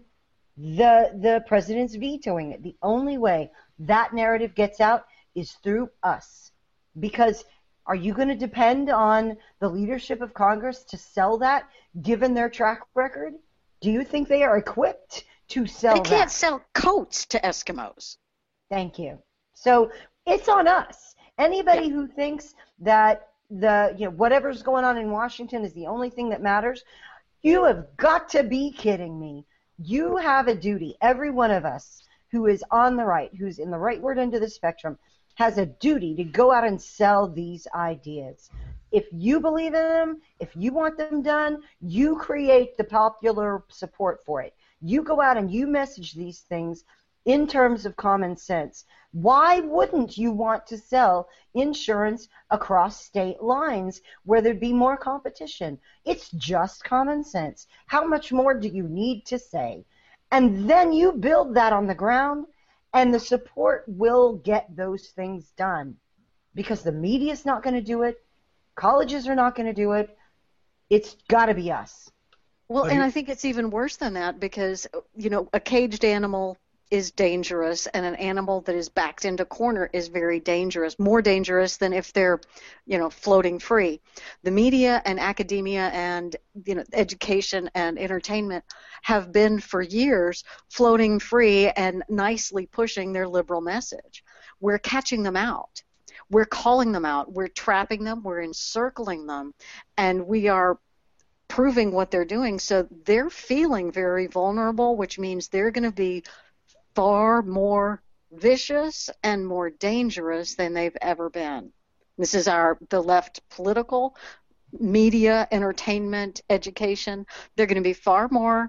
the president's vetoing it, the only way that narrative gets out is through us. Because are you going to depend on the leadership of Congress to sell that, given their track record? Do you think they are equipped to sell that? They can't sell coats to Eskimos. Thank you. So it's on us. Anybody who thinks that whatever's going on in Washington is the only thing that matters, you have got to be kidding me. You have a duty. Every one of us who is on the right, who's in the rightward end of the spectrum, has a duty to go out and sell these ideas. If you believe in them, if you want them done, you create the popular support for it. You go out and you message these things in terms of common sense. Why wouldn't you want to sell insurance across state lines where there'd be more competition? It's just common sense. How much more do you need to say? And then you build that on the ground, and the support will get those things done. Because the media's not going to do it. Colleges are not going to do it. It's got to be us. Well, and I think it's even worse than that because, a caged animal is dangerous, and an animal that is backed into corner is very dangerous, more dangerous than if they're, floating free. The media and academia and, education and entertainment have been for years floating free and nicely pushing their liberal message. We're catching them out. We're calling them out. We're trapping them. We're encircling them, and we are proving what they're doing. So they're feeling very vulnerable, which means they're going to be far more vicious and more dangerous than they've ever been. This is the left political, media, entertainment, education. They're going to be far more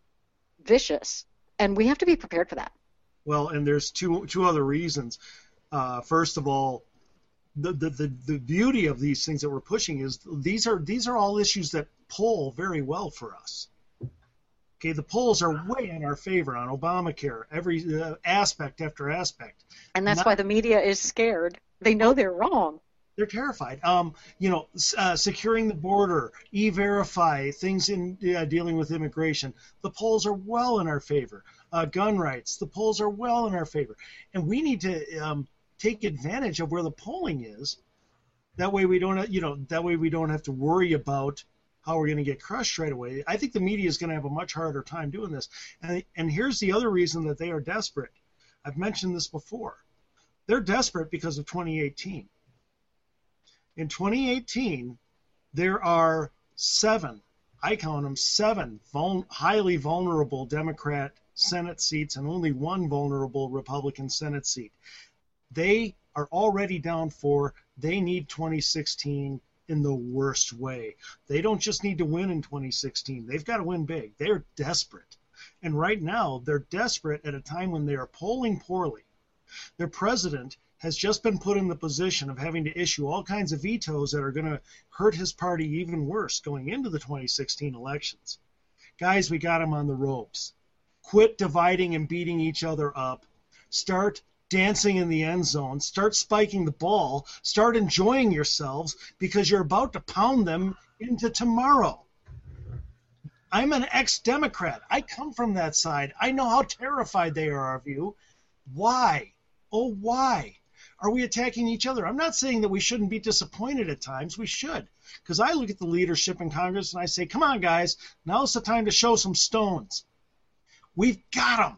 vicious, and we have to be prepared for that. Well, and there's two other reasons. First of all, the beauty of these things that we're pushing is these are all issues that poll very well for us. Okay, the polls are way in our favor on Obamacare, every aspect after aspect. And that's why the media is scared. They know they're wrong. They're terrified. Securing the border, E-Verify, things in dealing with immigration. The polls are well in our favor. Gun rights, the polls are well in our favor. And we need to take advantage of where the polling is. That way we don't have to worry about how we're going to get crushed right away. I think the media is going to have a much harder time doing this. And here's the other reason that they are desperate. I've mentioned this before. They're desperate because of 2018. In 2018, there are seven highly vulnerable Democrat Senate seats and only one vulnerable Republican Senate seat. They are already down for, they need 2016 in the worst way. They don't just need to win in 2016. They've got to win big. They're desperate. And right now, they're desperate at a time when they are polling poorly. Their president has just been put in the position of having to issue all kinds of vetoes that are going to hurt his party even worse going into the 2016 elections. Guys, we got them on the ropes. Quit dividing and beating each other up. Start dancing in the end zone, start spiking the ball, start enjoying yourselves because you're about to pound them into tomorrow. I'm an ex-Democrat. I come from that side. I know how terrified they are of you. Why? Oh, why are we attacking each other? I'm not saying that we shouldn't be disappointed at times. We should. Because I look at the leadership in Congress and I say, come on, guys, now's the time to show some stones. We've got them.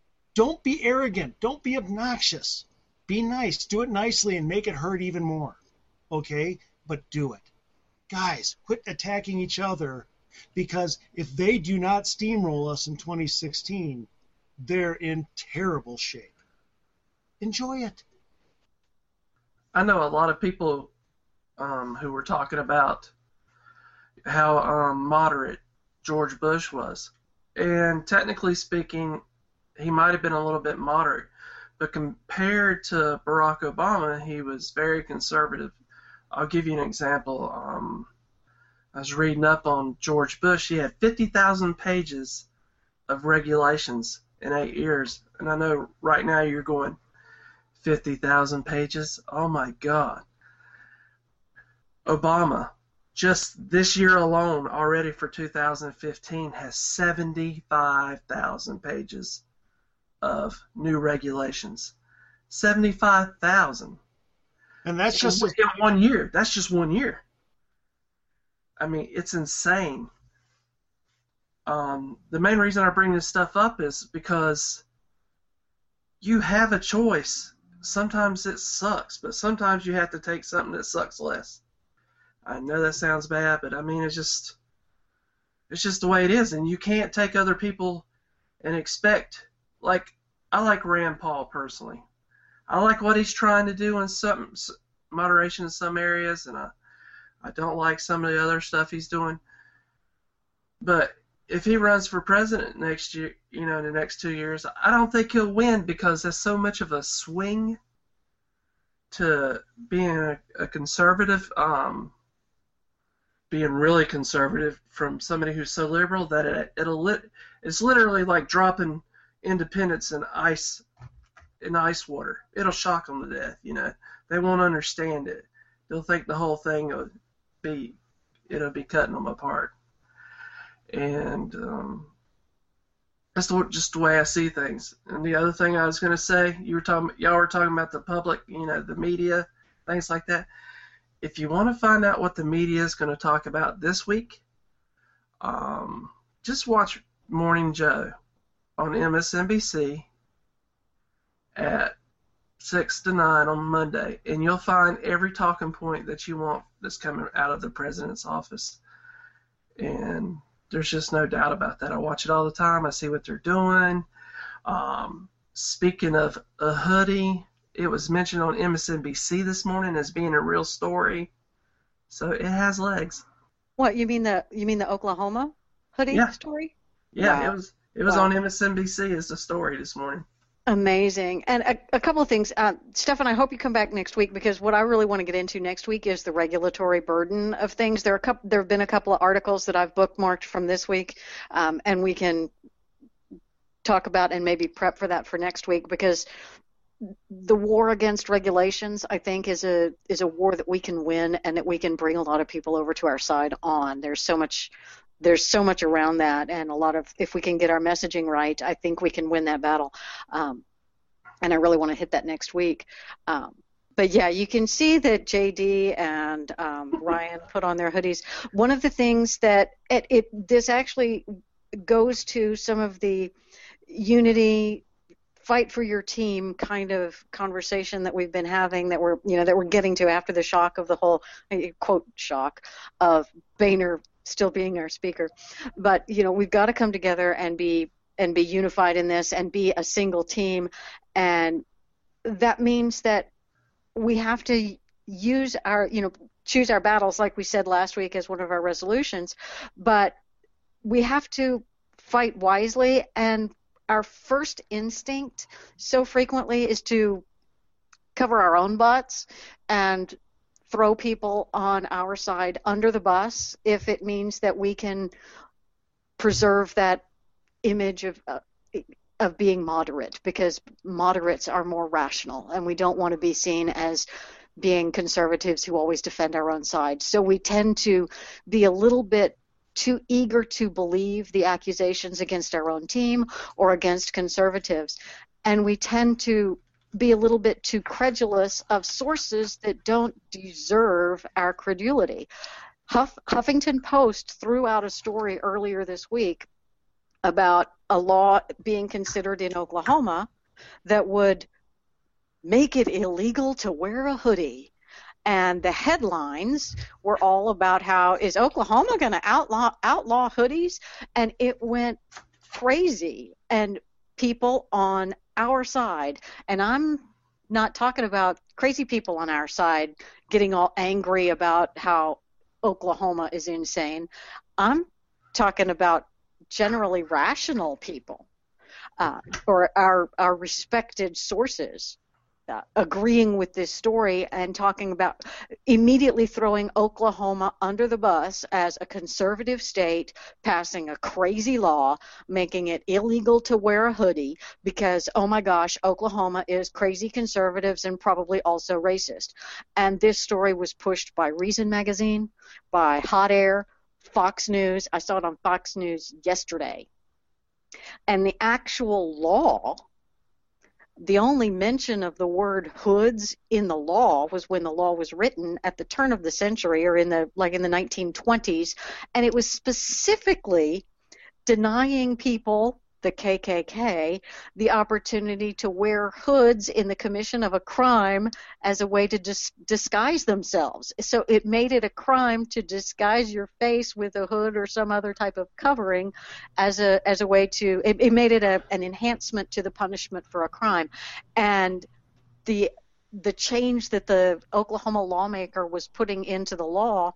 Don't be arrogant. Don't be obnoxious. Be nice. Do it nicely and make it hurt even more. okay? But do it. Guys, quit attacking each other, because if they do not steamroll us in 2016, they're in terrible shape. Enjoy it. I know a lot of people who were talking about how moderate George Bush was. And technically speaking, he might have been a little bit moderate. But compared to Barack Obama, he was very conservative. I'll give you an example. I was reading up on George Bush. He had 50,000 pages of regulations in 8 years. And I know right now you're going, 50,000 pages? Oh my God. Obama, just this year alone, already for 2015, has 75,000 pages of new regulations. 75,000. And that's just in 1 year. That's just 1 year. I mean, it's insane. The main reason I bring this stuff up is because you have a choice. Sometimes it sucks, but sometimes you have to take something that sucks less. I know that sounds bad, but I mean, it's just the way it is, and you can't take other people and expect, like, I like Rand Paul personally. I like what he's trying to do in some moderation in some areas, and I don't like some of the other stuff he's doing. But if he runs for president next year, in the next 2 years, I don't think he'll win, because there's so much of a swing to being a conservative, being really conservative from somebody who's so liberal that it's literally like dropping independence in ice water. It'll shock them to death. They won't understand it. They'll think the whole thing it'll be cutting them apart. And that's just the way I see things. And the other thing I was going to say, y'all were talking about the public, the media, things like that. If you want to find out what the media is going to talk about this week, just watch Morning Joe on MSNBC at 6 to 9 on Monday, and you'll find every talking point that you want that's coming out of the president's office. And there's just no doubt about that. I watch it all the time. I see what they're doing. Speaking of a hoodie, it was mentioned on MSNBC this morning as being a real story. So it has legs. What, you mean the Oklahoma hoodie story? Yeah, wow. it was on MSNBC as a story this morning. Amazing. And a couple of things. Stefan, I hope you come back next week, because what I really want to get into next week is the regulatory burden of things. There have been a couple of articles that I've bookmarked from this week, and we can talk about and maybe prep for that for next week, because the war against regulations, I think, is a war that we can win, and that we can bring a lot of people over to our side on. There's so much around that, and if we can get our messaging right, I think we can win that battle. And I really want to hit that next week. But yeah, you can see that JD and Ryan put on their hoodies. One of the things that this actually goes to some of the unity, fight for your team kind of conversation that we've been having, that we're getting to after the shock of the whole quote shock of Boehner still being our speaker. But we've got to come together and be unified in this and be a single team, and that means that we have to use choose our battles, like we said last week as one of our resolutions, but we have to fight wisely. And our first instinct so frequently is to cover our own butts and throw people on our side under the bus if it means that we can preserve that image of being moderate, because moderates are more rational, and we don't want to be seen as being conservatives who always defend our own side. So we tend to be a little bit too eager to believe the accusations against our own team or against conservatives, and we tend to be a little bit too credulous of sources that don't deserve our credulity. Huffington Post threw out a story earlier this week about a law being considered in Oklahoma that would make it illegal to wear a hoodie. and the headlines were all about how is Oklahoma going to outlaw hoodies, and it went crazy. And people on our side, and I'm not talking about crazy people on our side getting all angry about how Oklahoma is insane. I'm talking about generally rational people, or our respected sources, agreeing with this story and talking about immediately throwing Oklahoma under the bus as a conservative state, passing a crazy law, making it illegal to wear a hoodie because, oh my gosh, Oklahoma is crazy conservatives and probably also racist. And this story was pushed by Reason Magazine, by Hot Air, Fox News. I saw it on Fox News yesterday. And the actual law, the only mention of the word hoods in the law was when the law was written at the turn of the century, or in the 1920s, and it was specifically denying people, the KKK, the opportunity to wear hoods in the commission of a crime as a way to disguise themselves. So it made it a crime to disguise your face with a hood or some other type of covering as a way to, it made it an enhancement to the punishment for a crime. And the change that the Oklahoma lawmaker was putting into the law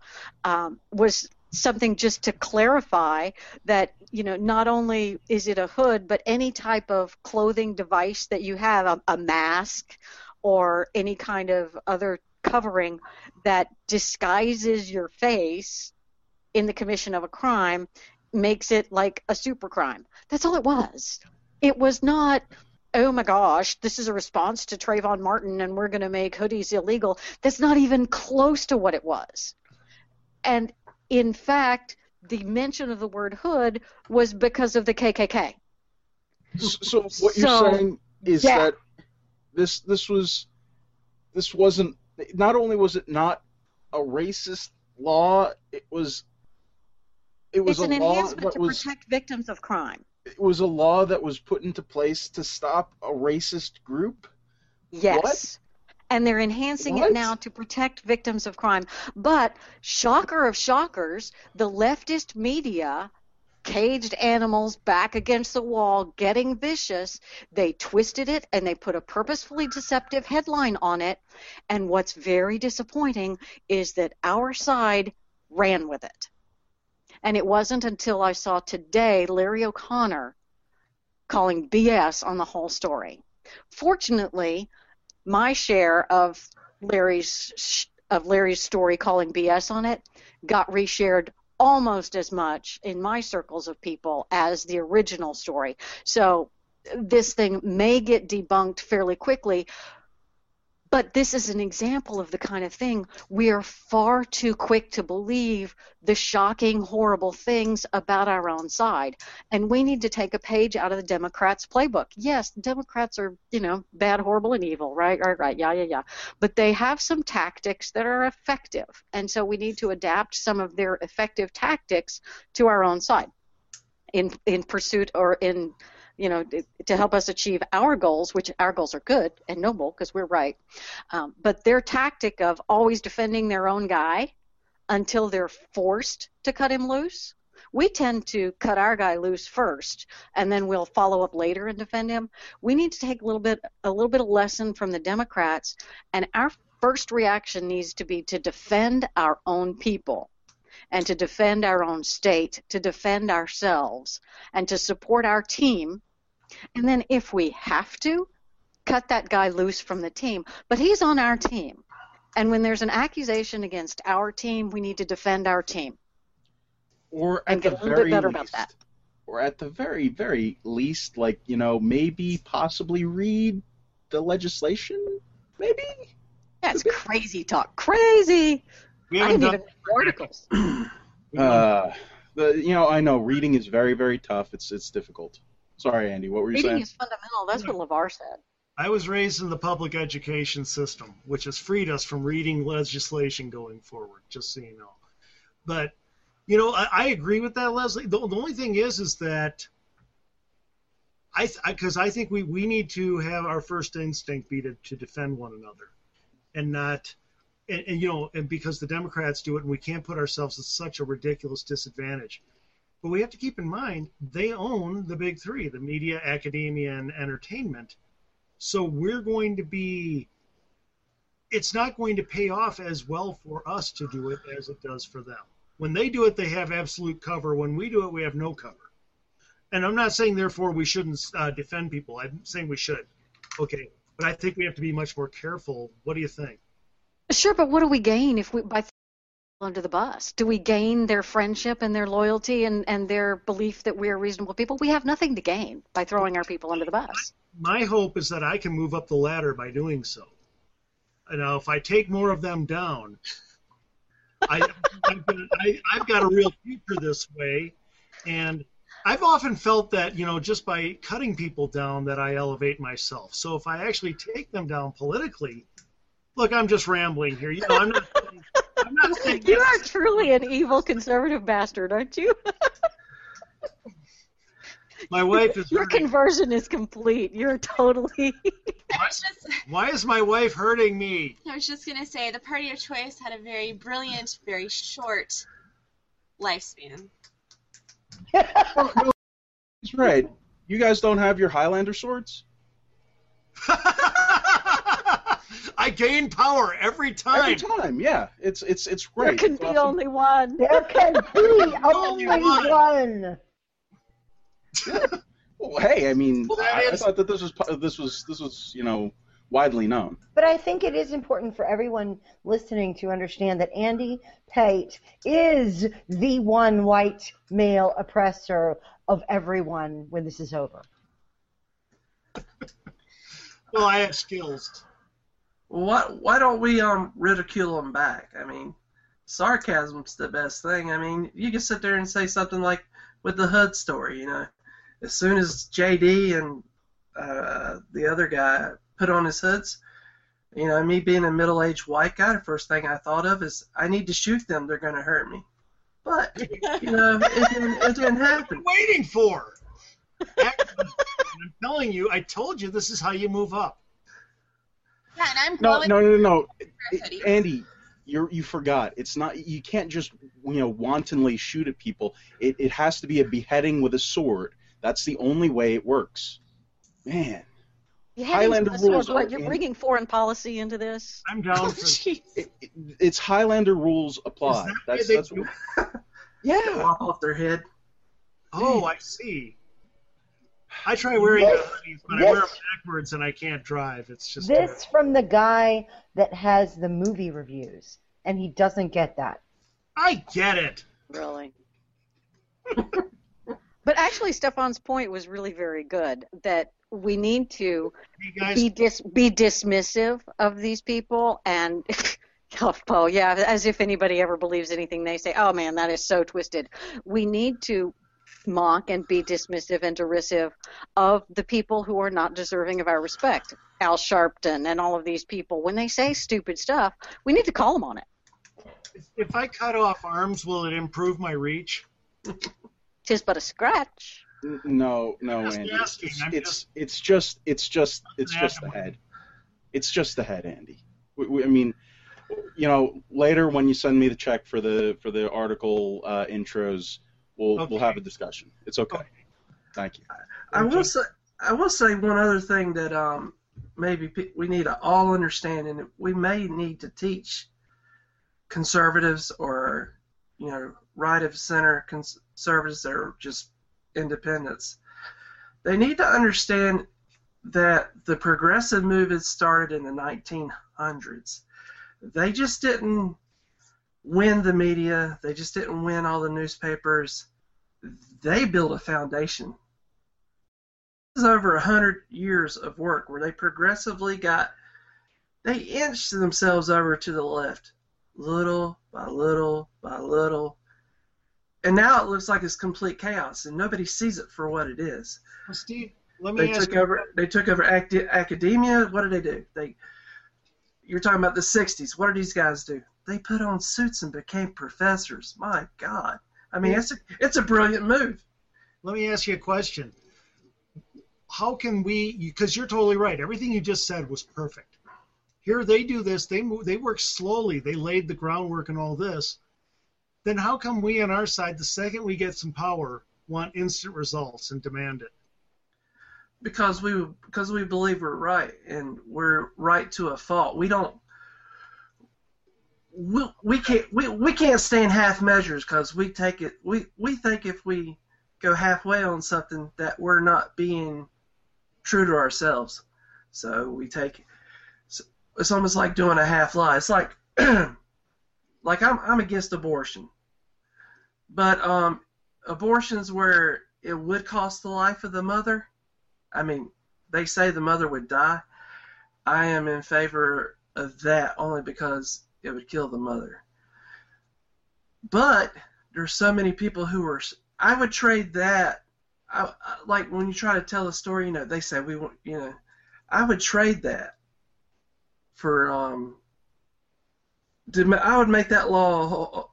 was something just to clarify that, not only is it a hood, but any type of clothing device that you have, a mask or any kind of other covering that disguises your face in the commission of a crime, makes it like a super crime. That's all it was. It was not, oh my gosh, this is a response to Trayvon Martin and we're going to make hoodies illegal. That's not even close to what it was. And in fact, the mention of the word hood was because of the KKK. So what you're saying is that this wasn't, not only was it not a racist law, it's an enhancement to protect victims of crime. It was a law that was put into place to stop a racist group? Yes. What? And they're enhancing it now to protect victims of crime. But shocker of shockers, the leftist media, caged animals back against the wall, getting vicious, they twisted it and they put a purposefully deceptive headline on it. And what's very disappointing is that our side ran with it. And it wasn't until I saw today Larry O'Connor calling BS on the whole story. Fortunately, my share of Larry's story calling BS on it got reshared almost as much in my circles of people as the original story. So this thing may get debunked fairly quickly, but this is an example of the kind of thing we are far too quick to believe the shocking, horrible things about our own side. And we need to take a page out of the Democrats' playbook. Yes, the Democrats are, bad, horrible, and evil, right? Right, yeah. But they have some tactics that are effective. And so we need to adapt some of their effective tactics to our own side in pursuit or in to help us achieve our goals, which our goals are good and noble because we're right. But their tactic of always defending their own guy until they're forced to cut him loose, we tend to cut our guy loose first and then we'll follow up later and defend him. We need to take a little bit of lesson from the Democrats, and our first reaction needs to be to defend our own people and to defend our own state, to defend ourselves, and to support our team. And then if we have to, cut that guy loose from the team. But he's on our team. And when there's an accusation against our team, we need to defend our team. Or and get a little bit better about that. Or at the very, very least, maybe possibly read the legislation, maybe? That's crazy talk. Crazy! I didn't even read the articles. I know reading is very, very tough. It's difficult. Sorry, Andy, what were you saying? Reading is fundamental. That's what LeVar said. I was raised in the public education system, which has freed us from reading legislation going forward, just so you know. But, I agree with that, Leslie. The only thing is that because I think we need to have our first instinct be to defend one another and not and because the Democrats do it, and we can't put ourselves at such a ridiculous disadvantage. But we have to keep in mind they own the big three: the media, academia, and entertainment. So we're going to be. It's not going to pay off as well for us to do it as it does for them. When they do it, they have absolute cover. When we do it, we have no cover. And I'm not saying, therefore, we shouldn't defend people. I'm saying we should. Okay, but I think we have to be much more careful. What do you think? Sure, but what do we gain by throwing people under the bus? Do we gain their friendship and their loyalty and their belief that we're reasonable people? We have nothing to gain by throwing our people under the bus. My hope is that I can move up the ladder by doing so. Now, if I take more of them down, I've got a real future this way, and I've often felt that, just by cutting people down that I elevate myself. So if I actually take them down politically, look, I'm just rambling here. I'm not saying you are truly an evil conservative bastard, aren't you? My wife is. Your conversion is complete. You're totally. Why is my wife hurting me? I was just going to say, the party of choice had a very brilliant, very short lifespan. He's right. You guys don't have your Highlander swords? I gain power every time. Every time, yeah. It's great. There can be only one. There can be only one. Well, hey, I mean, I thought that this was widely known. But I think it is important for everyone listening to understand that Andy Pate is the one white male oppressor of everyone when this is over. Well, I have skills. Why don't we ridicule him back? I mean, sarcasm's the best thing. I mean, you can sit there and say something like with the Hood story, As soon as JD and the other guy put on his hoods, me being a middle-aged white guy, the first thing I thought of is, I need to shoot them. They're going to hurt me. But, it didn't happen. What are you waiting for? I'm telling you, I told you this is how you move up. Yeah, and I'm No. Andy, you forgot. It's not. You can't just wantonly shoot at people. It has to be a beheading with a sword. That's the only way it works. Man. Highlander rules. What, you're bringing foreign policy into this? I'm down for it's Highlander rules apply. That's what, yeah. Off their head. Oh, I see. I try wearing hoodies, but I wear them backwards and I can't drive. It's just this from the guy that has the movie reviews, and he doesn't get that. I get it. Really. But actually, Stefan's point was really very good, that we need to be dismissive of these people and as if anybody ever believes anything they say. Oh, man, that is so twisted. We need to mock and be dismissive and derisive of the people who are not deserving of our respect. Al Sharpton and all of these people, when they say stupid stuff, we need to call them on it. If I cut off arms, will it improve my reach? 'Tis but a scratch. No, Andy. It's just the head. It's just the head, Andy. I mean, later when you send me the check for the article intros, we'll have a discussion. It's okay. Thank you. I will say one other thing that maybe we need to all understand, and we may need to teach conservatives or right of center conservatives that are just independents. They need to understand that the progressive movement started in the 1900s. They just didn't win the media. They just didn't win all the newspapers. They built a foundation. This is over 100 years of work where they progressively they inched themselves over to the left, little by little by little. And now it looks like it's complete chaos, and nobody sees it for what it is. Well, Steve, let me ask you. They took over academia. What did they do? You're talking about the 60s. What did these guys do? They put on suits and became professors. My God. I mean, it's a brilliant move. Let me ask you a question. How can we, because you're totally right, everything you just said was perfect. Here they do this. They work slowly. They laid the groundwork and all this. Then how come we on our side, the second we get some power, want instant results and demand it? Because we believe we're right, and we're right to a fault. We can't stand half measures, because we think if we go halfway on something that we're not being true to ourselves. So we take it's almost like doing a half lie. It's like like I'm against abortion, but abortions where it would cost the life of the mother. I mean, they say the mother would die. I am in favor of that only because it would kill the mother. But there's so many people who are. I would trade that. Like when you try to tell a story, they say we want, I would trade that for. I would make that law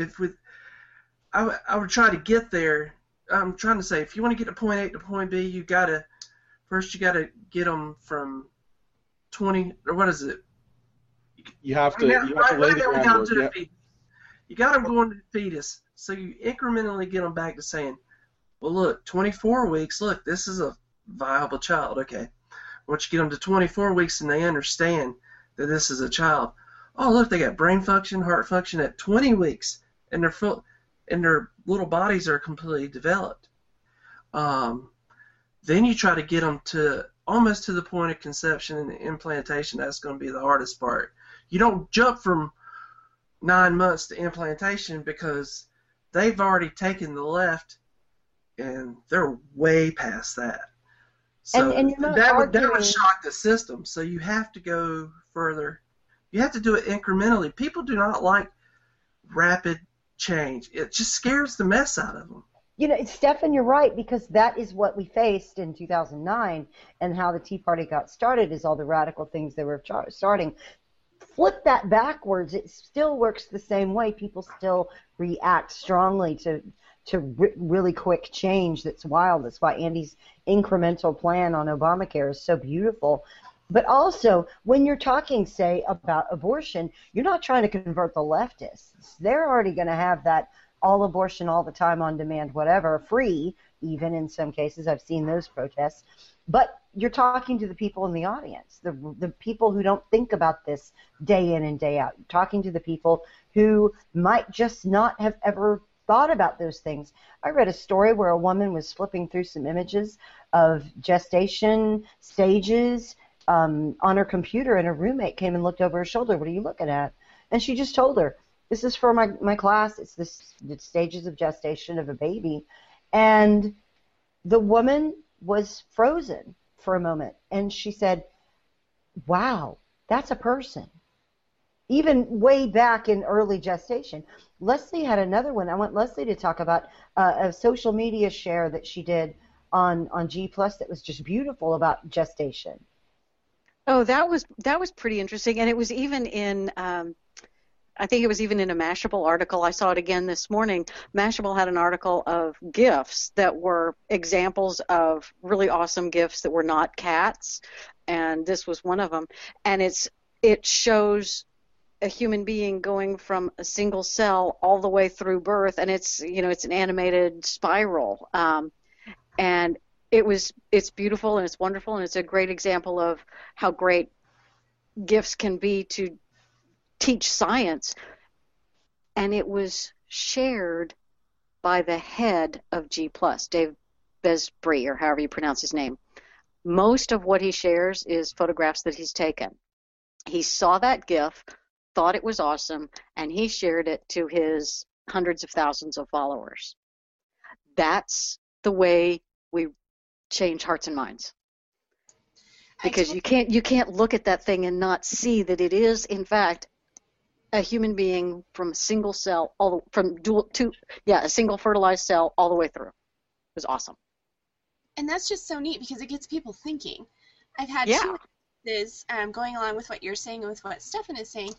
I would try to get there. I'm trying to say, if you want to get to point A to point B, you gotta get them from 20 or what is it? You have to lay the groundwork. You got them going to the fetus, so you incrementally get them back to saying, well, look, 24 weeks, look, this is a viable child. Okay. Once you get them to 24 weeks and they understand that this is a child, oh, look, they got brain function, heart function at 20 weeks, and their little bodies are completely developed. Then you try to get them to almost to the point of conception and the implantation. That's going to be the hardest part. You don't jump from 9 months to implantation because they've already taken the left and they're way past that. So and you're not that arguing... would shock the system. So you have to go further. You have to do it incrementally. People do not like rapid change. It just scares the mess out of them. Stephan, you're right, because that is what we faced in 2009, and how the Tea Party got started is all the radical things they were starting. Flip that backwards, it still works the same way. People still react strongly to really quick change that's wild. That's why Andy's incremental plan on Obamacare is so beautiful. But also, when you're talking, say, about abortion, you're not trying to convert the leftists. They're already going to have that all abortion all the time, on demand, whatever, free, even in some cases. I've seen those protests. But you're talking to the people in the audience, the people who don't think about this day in and day out. You're talking to the people who might just not have ever thought about those things. I read a story where a woman was flipping through some images of gestation stages on her computer, and her roommate came and looked over her shoulder. What are you looking at? And she just told her, this is for my class. It's the stages of gestation of a baby. And the woman was frozen for a moment, and she said, wow, that's a person. Even way back in early gestation. Leslie had another one. I want Leslie to talk about a social media share that she did on G+ that was just beautiful about gestation. Oh, that was pretty interesting, and it was even in I think it was even in a Mashable article. I saw it again this morning. Mashable had an article of GIFs that were examples of really awesome GIFs that were not cats, and this was one of them. And it shows a human being going from a single cell all the way through birth, and it's an animated spiral, and it's beautiful and it's wonderful, and it's a great example of how great GIFs can be to teach science. And it was shared by the head of G+, Dave Besbris, or however you pronounce his name. Most of what he shares is photographs that he's taken. He saw that GIF, thought it was awesome, and he shared it to his hundreds of thousands of followers. That's the way we change hearts and minds. Because you can't look at that thing and not see that it is, in fact, a human being from a single cell, a single fertilized cell all the way through. It was awesome. And that's just so neat because it gets people thinking. I've had two instances going along with what you're saying and with what Stephan is saying.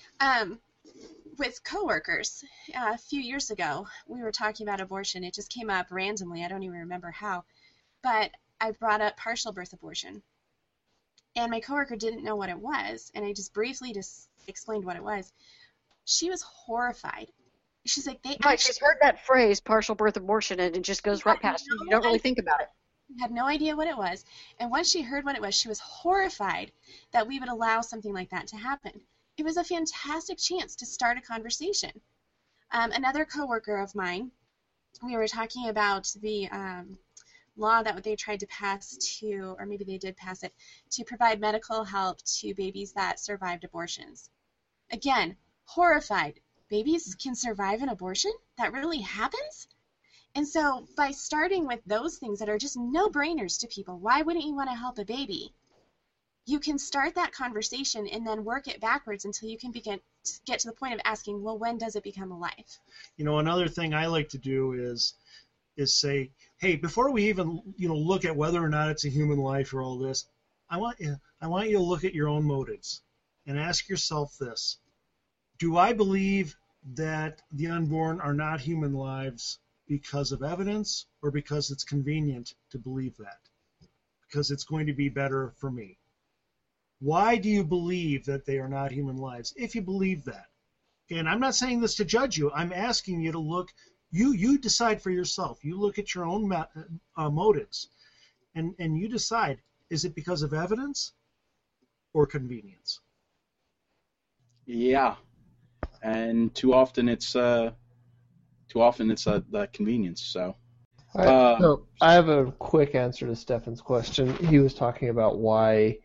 With coworkers, a few years ago, we were talking about abortion. It just came up randomly. I don't even remember how. But I brought up partial birth abortion. and my coworker didn't know what it was, and I just briefly just explained what it was. She was horrified. She's like, Right, she's heard that phrase, partial birth abortion, and it just goes right past you. You don't really think about it. Had no idea what it was, and once she heard what it was, she was horrified that we would allow something like that to happen. It was a fantastic chance to start a conversation. Another coworker of mine, we were talking about the law that they tried to pass to, or maybe they did pass it, to provide medical help to babies that survived abortions. Again, horrified. Babies can survive an abortion? That really happens? And so by starting with those things that are just no-brainers to people, why wouldn't you want to help a baby? You can start that conversation and then work it backwards until you can get to the point of asking, well, when does it become a life? You know, another thing I like to do is say, hey, before we even look at whether or not it's a human life or all this, I want you to look at your own motives and ask yourself this: do I believe that the unborn are not human lives because of evidence, or because it's convenient to believe that? Because it's going to be better for me. Why do you believe that they are not human lives, if you believe that? And I'm not saying this to judge you. I'm asking you to look. You decide for yourself. You look at your own motives, and you decide, is it because of evidence or convenience? Yeah, and too often it's the convenience. So. All right, so I have a quick answer to Stefan's question. He was talking about why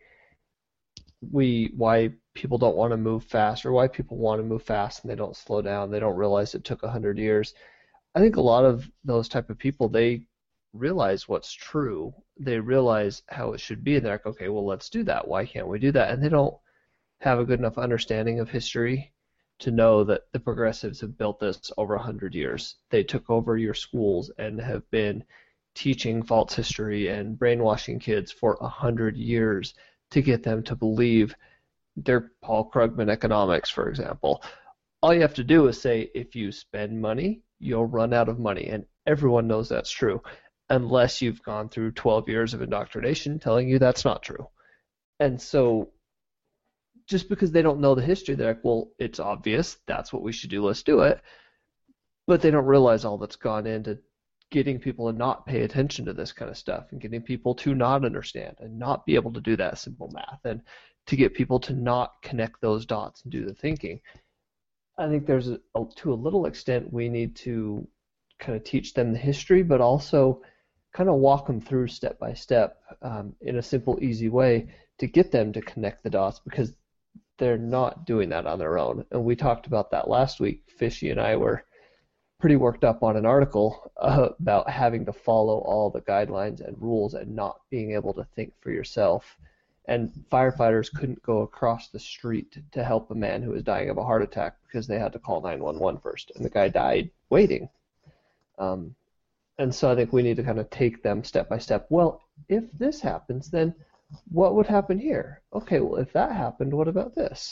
people don't want to move fast, or why people want to move fast and they don't slow down. They don't realize it took 100 years. I think a lot of those type of people, they realize what's true. They realize how it should be, and they're like, okay, well, let's do that. Why can't we do that? And they don't have a good enough understanding of history to know that the progressives have built this over 100 years. They took over your schools and have been teaching false history and brainwashing kids for 100 years to get them to believe they're Paul Krugman economics, for example. All you have to do is say, if you spend money, you'll run out of money, and everyone knows that's true, unless you've gone through 12 years of indoctrination telling you that's not true. And so just because they don't know the history, they're like, well, it's obvious, that's what we should do, let's do it. But they don't realize all that's gone into getting people to not pay attention to this kind of stuff, and getting people to not understand and not be able to do that simple math, and to get people to not connect those dots and do the thinking. I think to a little extent, we need to kind of teach them the history, but also kind of walk them through step by step in a simple, easy way to get them to connect the dots, because they're not doing that on their own. And we talked about that last week. Fishy and I were pretty worked up on an article about having to follow all the guidelines and rules and not being able to think for yourself. And firefighters couldn't go across the street to help a man who was dying of a heart attack because they had to call 911 first, and the guy died waiting. And so I think we need to kind of take them step by step. Well, if this happens, then what would happen here? Okay, well, if that happened, what about this?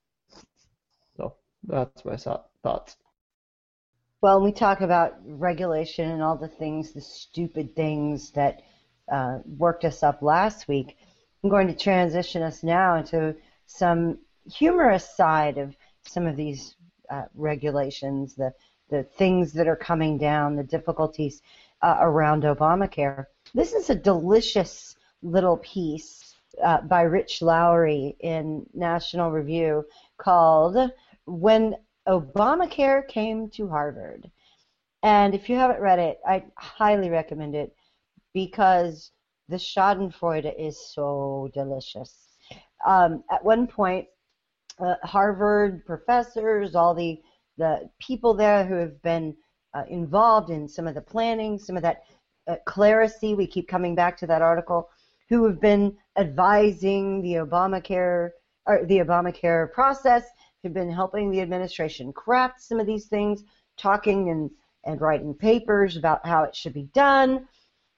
So that's my thoughts. Well, we talk about regulation and all the things, the stupid things that worked us up last week. I'm going to transition us now into some humorous side of some of these regulations, the things that are coming down, the difficulties around Obamacare. This is a delicious little piece by Rich Lowry in National Review called "When Obamacare Came to Harvard." And if you haven't read it, I highly recommend it, because the schadenfreude is so delicious. At one point, Harvard professors, all the people there who have been involved in some of the planning, some of that clerisy, we keep coming back to that article, who have been advising the Obamacare process, who've been helping the administration craft some of these things, talking and writing papers about how it should be done.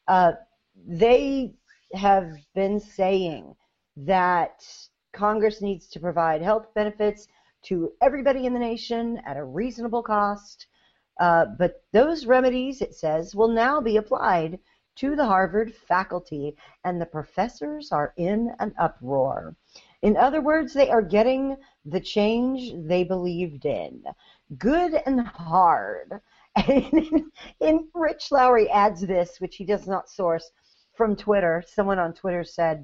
They have been saying that Congress needs to provide health benefits to everybody in the nation at a reasonable cost, but those remedies, it says, will now be applied to the Harvard faculty, and the professors are in an uproar. In other words, they are getting the change they believed in. Good and hard. And Rich Lowry adds this, which he does not source from Twitter. Someone on Twitter said,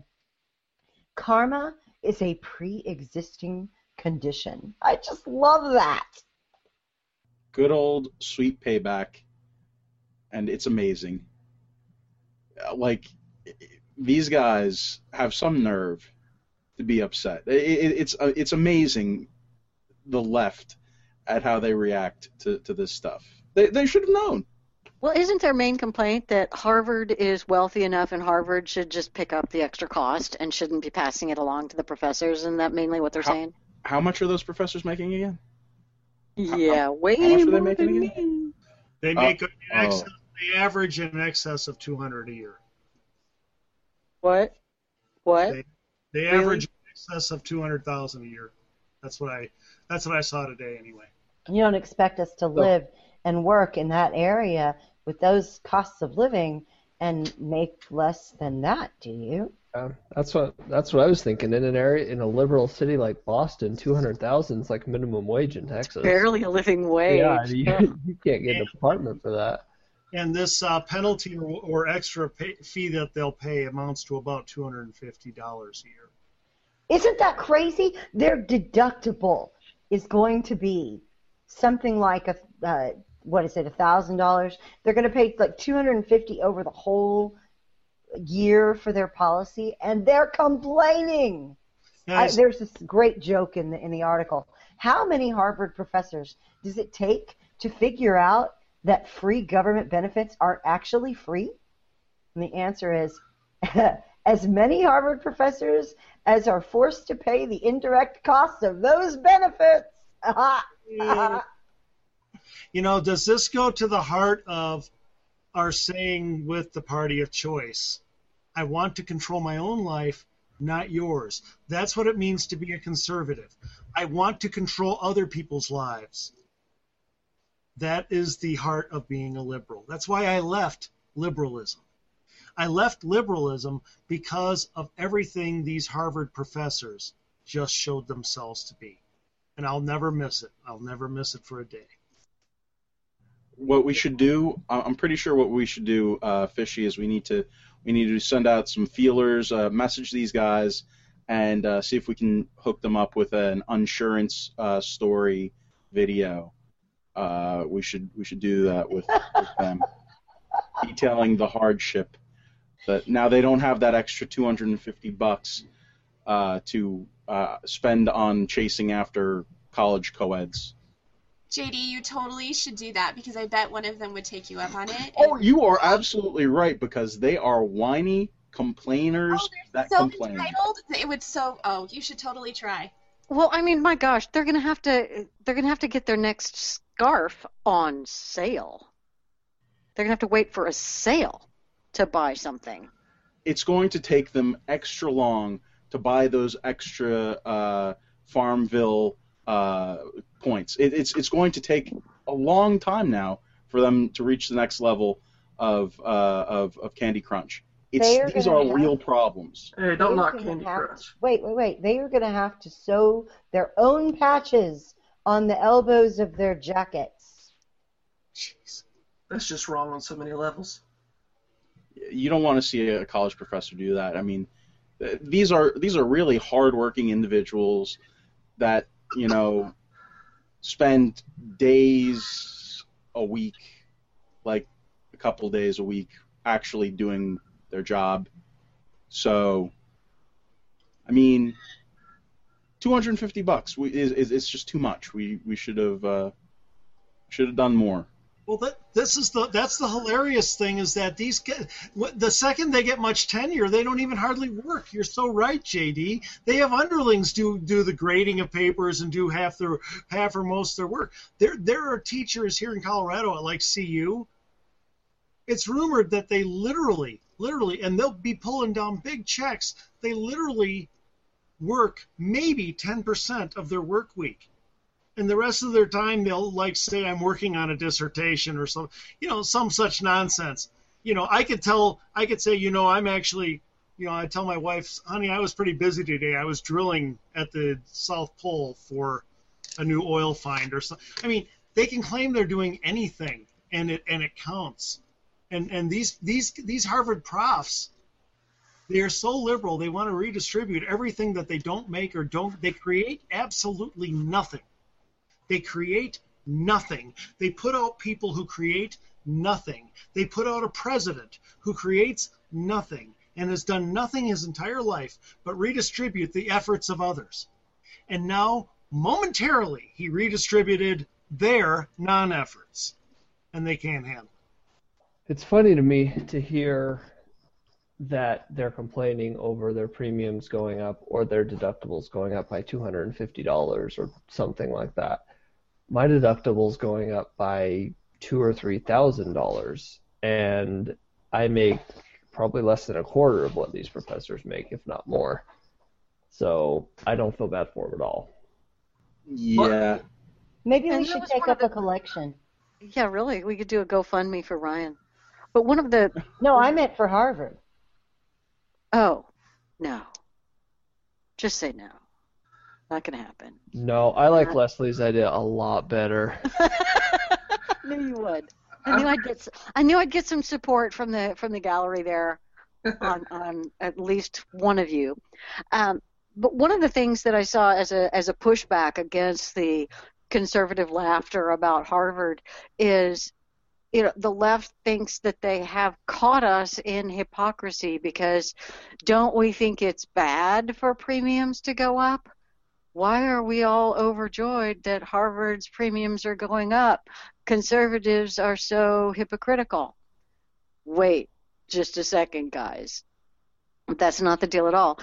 karma is a pre-existing condition. I just love that. Good old sweet payback, and it's amazing. Like, these guys have some nerve to be upset. It's amazing, the left, at how they react to this stuff. They should have known. Well, isn't their main complaint that Harvard is wealthy enough and Harvard should just pick up the extra cost and shouldn't be passing it along to the professors? Isn't that mainly what they're saying? How much are those professors making again? Yeah, way how much are they more making than again? me. They make they average in excess of $200 a year. What? They average in excess of $200,000 a year. That's what I saw today anyway. You don't expect us to live and work in that area with those costs of living and make less than that, do you? That's what I was thinking. In a liberal city like Boston, 200,000 is like minimum wage in Texas. Barely a living wage. Yeah, you can't get an apartment for that. And this penalty or extra fee that they'll pay amounts to about $250 a year. Isn't that crazy? Their deductible is going to be something like $1,000. They're going to pay like $250 over the whole year for their policy, and they're complaining. Yes. There's this great joke in the article. How many Harvard professors does it take to figure out that free government benefits aren't actually free? And the answer is as many Harvard professors as are forced to pay the indirect costs of those benefits. You know, does this go to the heart of our saying with the party of choice? I want to control my own life, not yours. That's what it means to be a conservative. I want to control other people's lives. That is the heart of being a liberal. That's why I left liberalism. I left liberalism because of everything these Harvard professors just showed themselves to be. And I'll never miss it. I'll never miss it for a day. What we should do, I'm pretty sure what we should do, Fishy, is we need to send out some feelers, message these guys, and see if we can hook them up with an insurance story video. We should do that with them, detailing the hardship that now they don't have that extra $250 to spend on chasing after college co-eds. JD, you totally should do that because I bet one of them would take you up on it. Oh, you are absolutely right because they are whiny complainers that so complain. Entitled, it would so. Oh, you should totally try. Well, I mean, my gosh, they're gonna have to get their next scarf on sale. They're gonna have to wait for a sale to buy something. It's going to take them extra long to buy those extra Farmville points. It's going to take a long time now for them to reach the next level of Candy Crunch. These are real problems. Hey, don't knock Candy Crush. Wait. They are going to have to sew their own patches on the elbows of their jackets. Jeez. That's just wrong on so many levels. You don't want to see a college professor do that. I mean, these are really hardworking individuals that, you know, spend days a week, like a couple days a week, actually doing their job. So, I mean, $250 is just too much. We should have done more. Well, that's the hilarious thing is that these guys, the second they get much tenure, they don't even hardly work. You're so right, JD. They have underlings do the grading of papers and do half or most of their work. There are teachers here in Colorado at like CU. It's rumored that they literally, and they'll be pulling down big checks. They literally work maybe 10% of their work week. And the rest of their time, they'll like say, I'm working on a dissertation or some such nonsense. I could say, I'm actually, I tell my wife, honey, I was pretty busy today. I was drilling at the South Pole for a new oil find or something. I mean, they can claim they're doing anything, and it counts. And these Harvard profs, they are so liberal. They want to redistribute everything that they don't make or don't. They create absolutely nothing. They create nothing. They put out people who create nothing. They put out a president who creates nothing and has done nothing his entire life but redistribute the efforts of others. And now, momentarily, he redistributed their non-efforts, and they can't handle it. It's funny to me to hear that they're complaining over their premiums going up or their deductibles going up by $250 or something like that. My deductible's going up by $2,000 or $3,000, and I make probably less than a quarter of what these professors make, if not more. So I don't feel bad for them at all. Yeah. Maybe we And that should was take one of up a collection. Yeah, really. We could do a GoFundMe for Ryan. But one of the... No, I meant for Harvard. Oh, no. Just say no. Not going to happen. No, I like Leslie's idea a lot better. I knew you would. I knew I'd get some support from the gallery there on at least one of you. But one of the things that I saw as a pushback against the conservative laughter about Harvard is, the left thinks that they have caught us in hypocrisy because don't we think it's bad for premiums to go up? Why are we all overjoyed that Harvard's premiums are going up? Conservatives are so hypocritical. Wait just a second, guys. That's not the deal at all.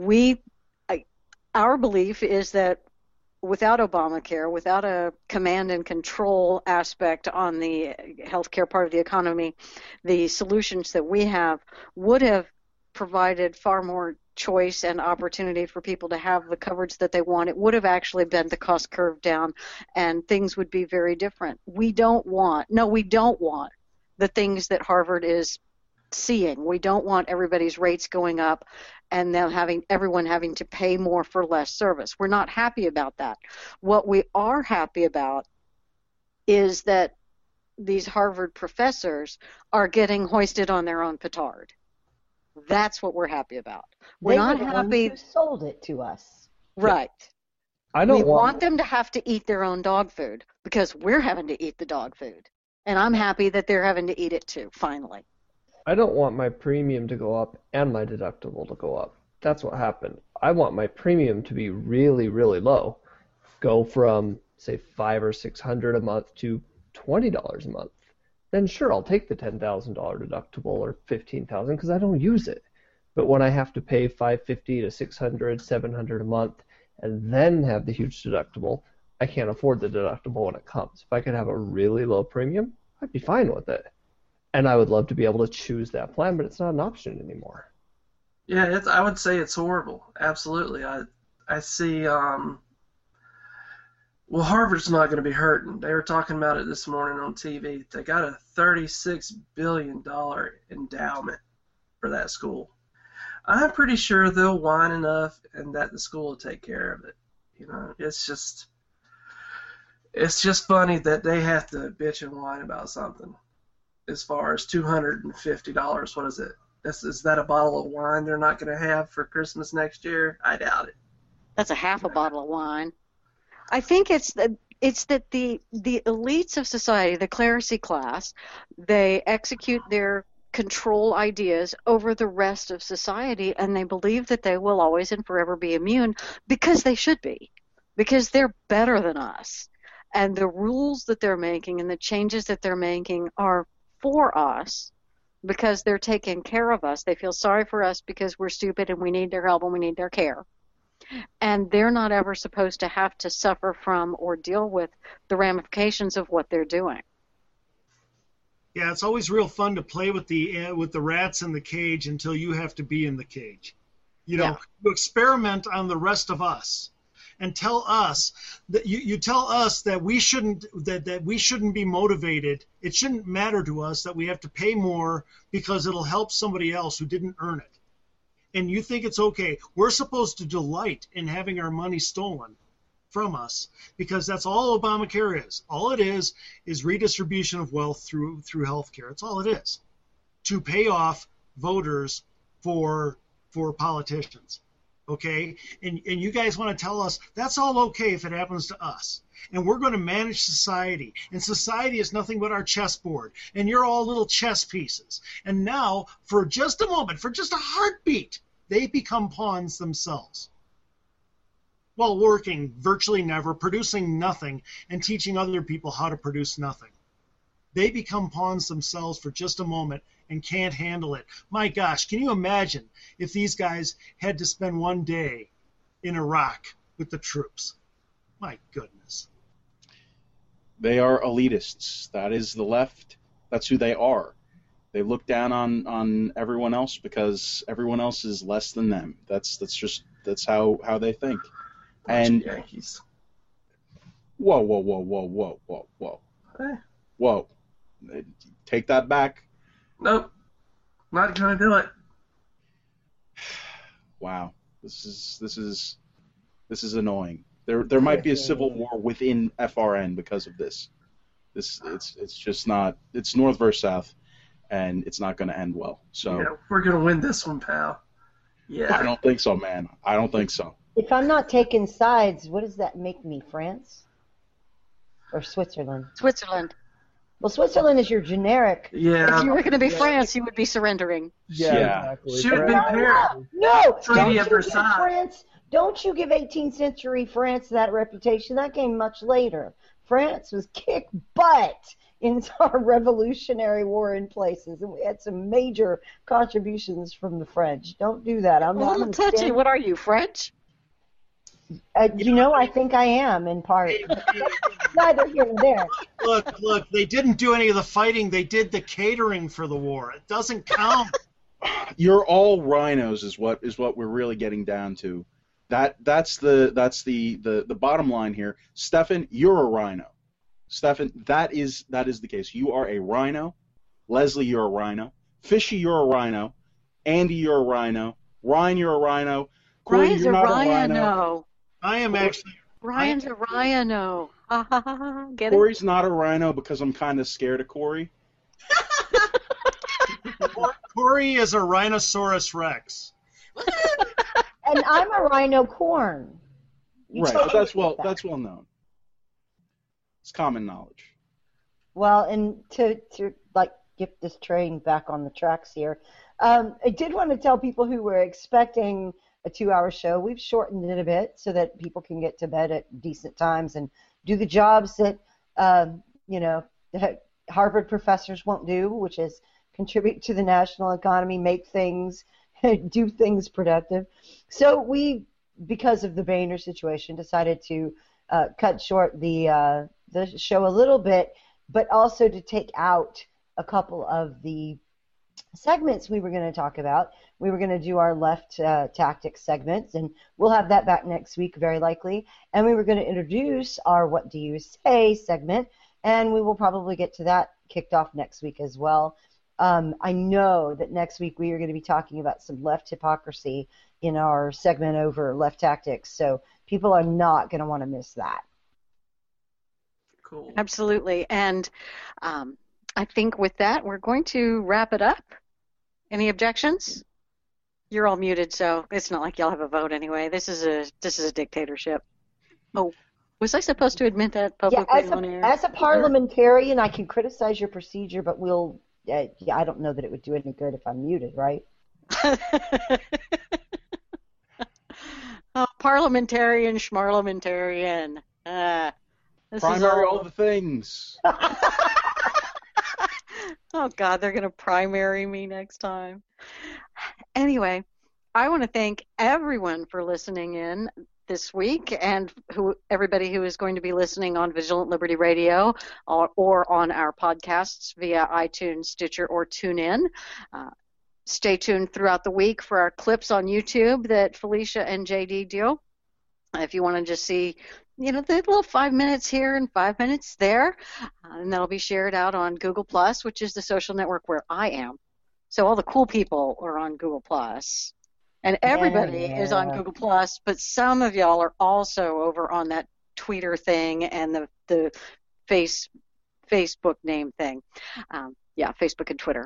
Our belief is that without Obamacare, without a command and control aspect on the healthcare part of the economy, the solutions that we have would have provided far more choice and opportunity for people to have the coverage that they want. It would have actually bent the cost curve down, and things would be very different. We don't want the things that Harvard is seeing. We don't want everybody's rates going up and then everyone having to pay more for less service. We're not happy about that. What we are happy about is that these Harvard professors are getting hoisted on their own petard. That's what we're happy about. We're not happy. Who sold it to us? Right. We want them to have to eat their own dog food because we're having to eat the dog food. And I'm happy that they're having to eat it too, finally. I don't want my premium to go up and my deductible to go up. That's what happened. I want my premium to be really, really low. Go from, say, $500 or $600 a month to $20 a month. Then sure, I'll take the $10,000 deductible or $15,000 because I don't use it. But when I have to pay $550 to $600, $700 a month and then have the huge deductible, I can't afford the deductible when it comes. If I could have a really low premium, I'd be fine with it. And I would love to be able to choose that plan, but it's not an option anymore. Yeah, I would say it's horrible. Absolutely. I see. Well, Harvard's not going to be hurting. They were talking about it this morning on TV. They got a $36 billion endowment for that school. I'm pretty sure they'll whine enough and that the school will take care of it. It's just funny that they have to bitch and whine about something. As far as $250, what is it? Is that a bottle of wine they're not going to have for Christmas next year? I doubt it. That's a half a bottle of wine. I think it's that the elites of society, the clerisy class, they execute their control ideas over the rest of society, and they believe that they will always and forever be immune because they should be, because they're better than us. And the rules that they're making and the changes that they're making are for us because they're taking care of us. They feel sorry for us because we're stupid and we need their help and we need their care. And they're not ever supposed to have to suffer from or deal with the ramifications of what they're doing. Yeah, it's always real fun to play with the rats in the cage until you have to be in the cage. You experiment on the rest of us. and tell us that you tell us that we shouldn't be motivated. It shouldn't matter to us that we have to pay more because it'll help somebody else who didn't earn it. And you think it's okay. We're supposed to delight in having our money stolen from us because that's all Obamacare is. All it is redistribution of wealth through healthcare. That's all it is, to pay off voters for politicians. Okay? And you guys want to tell us that's all okay if it happens to us. And we're going to manage society. And society is nothing but our chessboard. And you're all little chess pieces. And now, for just a moment, for just a heartbeat, they become pawns themselves. While working virtually never, producing nothing, and teaching other people how to produce nothing. They become pawns themselves for just a moment and can't handle it. My gosh, can you imagine if these guys had to spend one day in Iraq with the troops? My goodness. They are elitists. That is the left. That's who they are. They look down on everyone else because everyone else is less than them. That's how they think. And Yankees. Whoa. Whoa. Take that back. Nope. Not gonna do it. Wow. This is annoying. There might be a civil war within FRN because of this. It's just not. It's North versus South, and it's not going to end well. So yeah, we're gonna win this one, pal. Yeah. I don't think so, man. I don't think so. If I'm not taking sides, what does that make me? France or Switzerland? Switzerland. Well, Switzerland is your generic. Yeah. If you were going to be France, you would be surrendering. Yeah. Exactly. Should have been paired. No, Treaty don't of you give Versailles. France. Don't you give 18th century France that reputation? That came much later. France was kick butt in our Revolutionary War in places, and we had some major contributions from the French. Don't do that. I'm not Well, touchy. What are you, French? I think I am in part. Neither here nor there. Look, they didn't do any of the fighting. They did the catering for the war. It doesn't count. You're all rhinos is what we're really getting down to. That's the bottom line here. Stefan, you're a rhino. Stefan, that is the case. You are a rhino. Leslie, you're a rhino. Fishy, you're a rhino. Andy, you're a rhino. Ryan, you're a rhino. Corey, Ryan's you're a not rhino. I am actually. Ryan's a rhino. Ha ha ha ha. Get it? Corey's not a rhino because I'm kind of scared of Corey. Corey is a Rhinoceros Rex. And I'm a rhino corn. Right, but that's well known. It's common knowledge. Well, and to like get this train back on the tracks here, I did want to tell people who were expecting a 2-hour show, we've shortened it a bit so that people can get to bed at decent times and do the jobs that Harvard professors won't do, which is contribute to the national economy, make things, do things productive. So we, because of the Boehner situation, decided to cut short the show a little bit, but also to take out a couple of the segments we were going to talk about. We were going to do our left tactics segments, and we'll have that back next week, very likely. And we were going to introduce our What Do You Say segment, and we will probably get to that kicked off next week as well. I know that next week we are going to be talking about some left hypocrisy in our segment over left tactics, so people are not going to want to miss that. Cool. Absolutely. And I think with that, we're going to wrap it up. Any objections? You're all muted, so it's not like y'all have a vote anyway. This is a dictatorship. Oh, was I supposed to admit that publicly on air? As a parliamentarian, I can criticize your procedure, but I don't know that it would do any good if I'm muted, right? Oh, parliamentarian, schmarlamentarian. Primary all the things. Oh, God, they're going to primary me next time. Anyway, I want to thank everyone for listening in this week, and everybody who is going to be listening on Vigilant Liberty Radio or on our podcasts via iTunes, Stitcher, or TuneIn. Stay tuned throughout the week for our clips on YouTube that Felicia and JD do. If you want to just see, the little 5 minutes here and 5 minutes there, and that'll be shared out on Google Plus, which is the social network where I am. So all the cool people are on Google Plus, and everybody is on Google Plus, but some of y'all are also over on that Twitter thing and the Facebook name thing. Facebook and Twitter.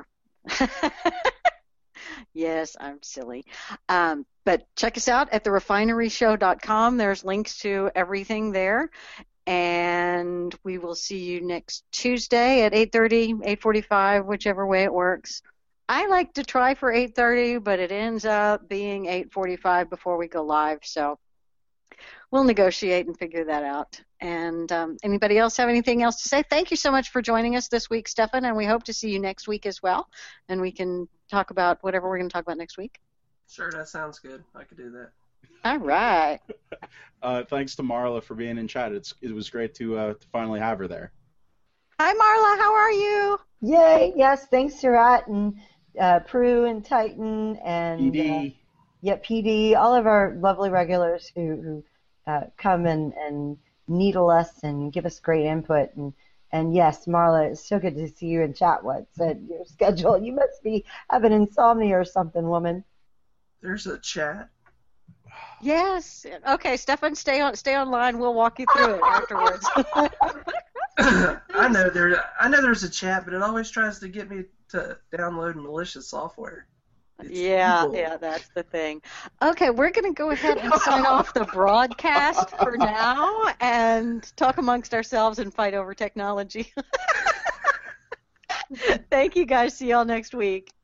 Yes, I'm silly. But check us out at therefineryshow.com. There's links to everything there. And we will see you next Tuesday at 8:30, 8:45, whichever way it works. I like to try for 8:30, but it ends up being 8:45 before we go live. So we'll negotiate and figure that out. And anybody else have anything else to say? Thank you so much for joining us this week, Stefan, and we hope to see you next week as well. And we can talk about whatever we're going to talk about next week. Sure, that sounds good. I could do that. All right. Thanks to Marla for being in chat. It was great to finally have her there. Hi, Marla. How are you? Yay. Yes, thanks, Surat and Prue and Titan and PD. PD, all of our lovely regulars who come and needle us and give us great input. And yes, Marla, it's so good to see you in chat. What's your schedule? You must be having insomnia or something, woman. There's a chat. Yes. Okay, Stefan, stay online. We'll walk you through it afterwards. I know there's a chat, but it always tries to get me to download malicious software. It's evil. Yeah, that's the thing. Okay, we're going to go ahead and sign off the broadcast for now and talk amongst ourselves and fight over technology. Thank you, guys. See y'all next week.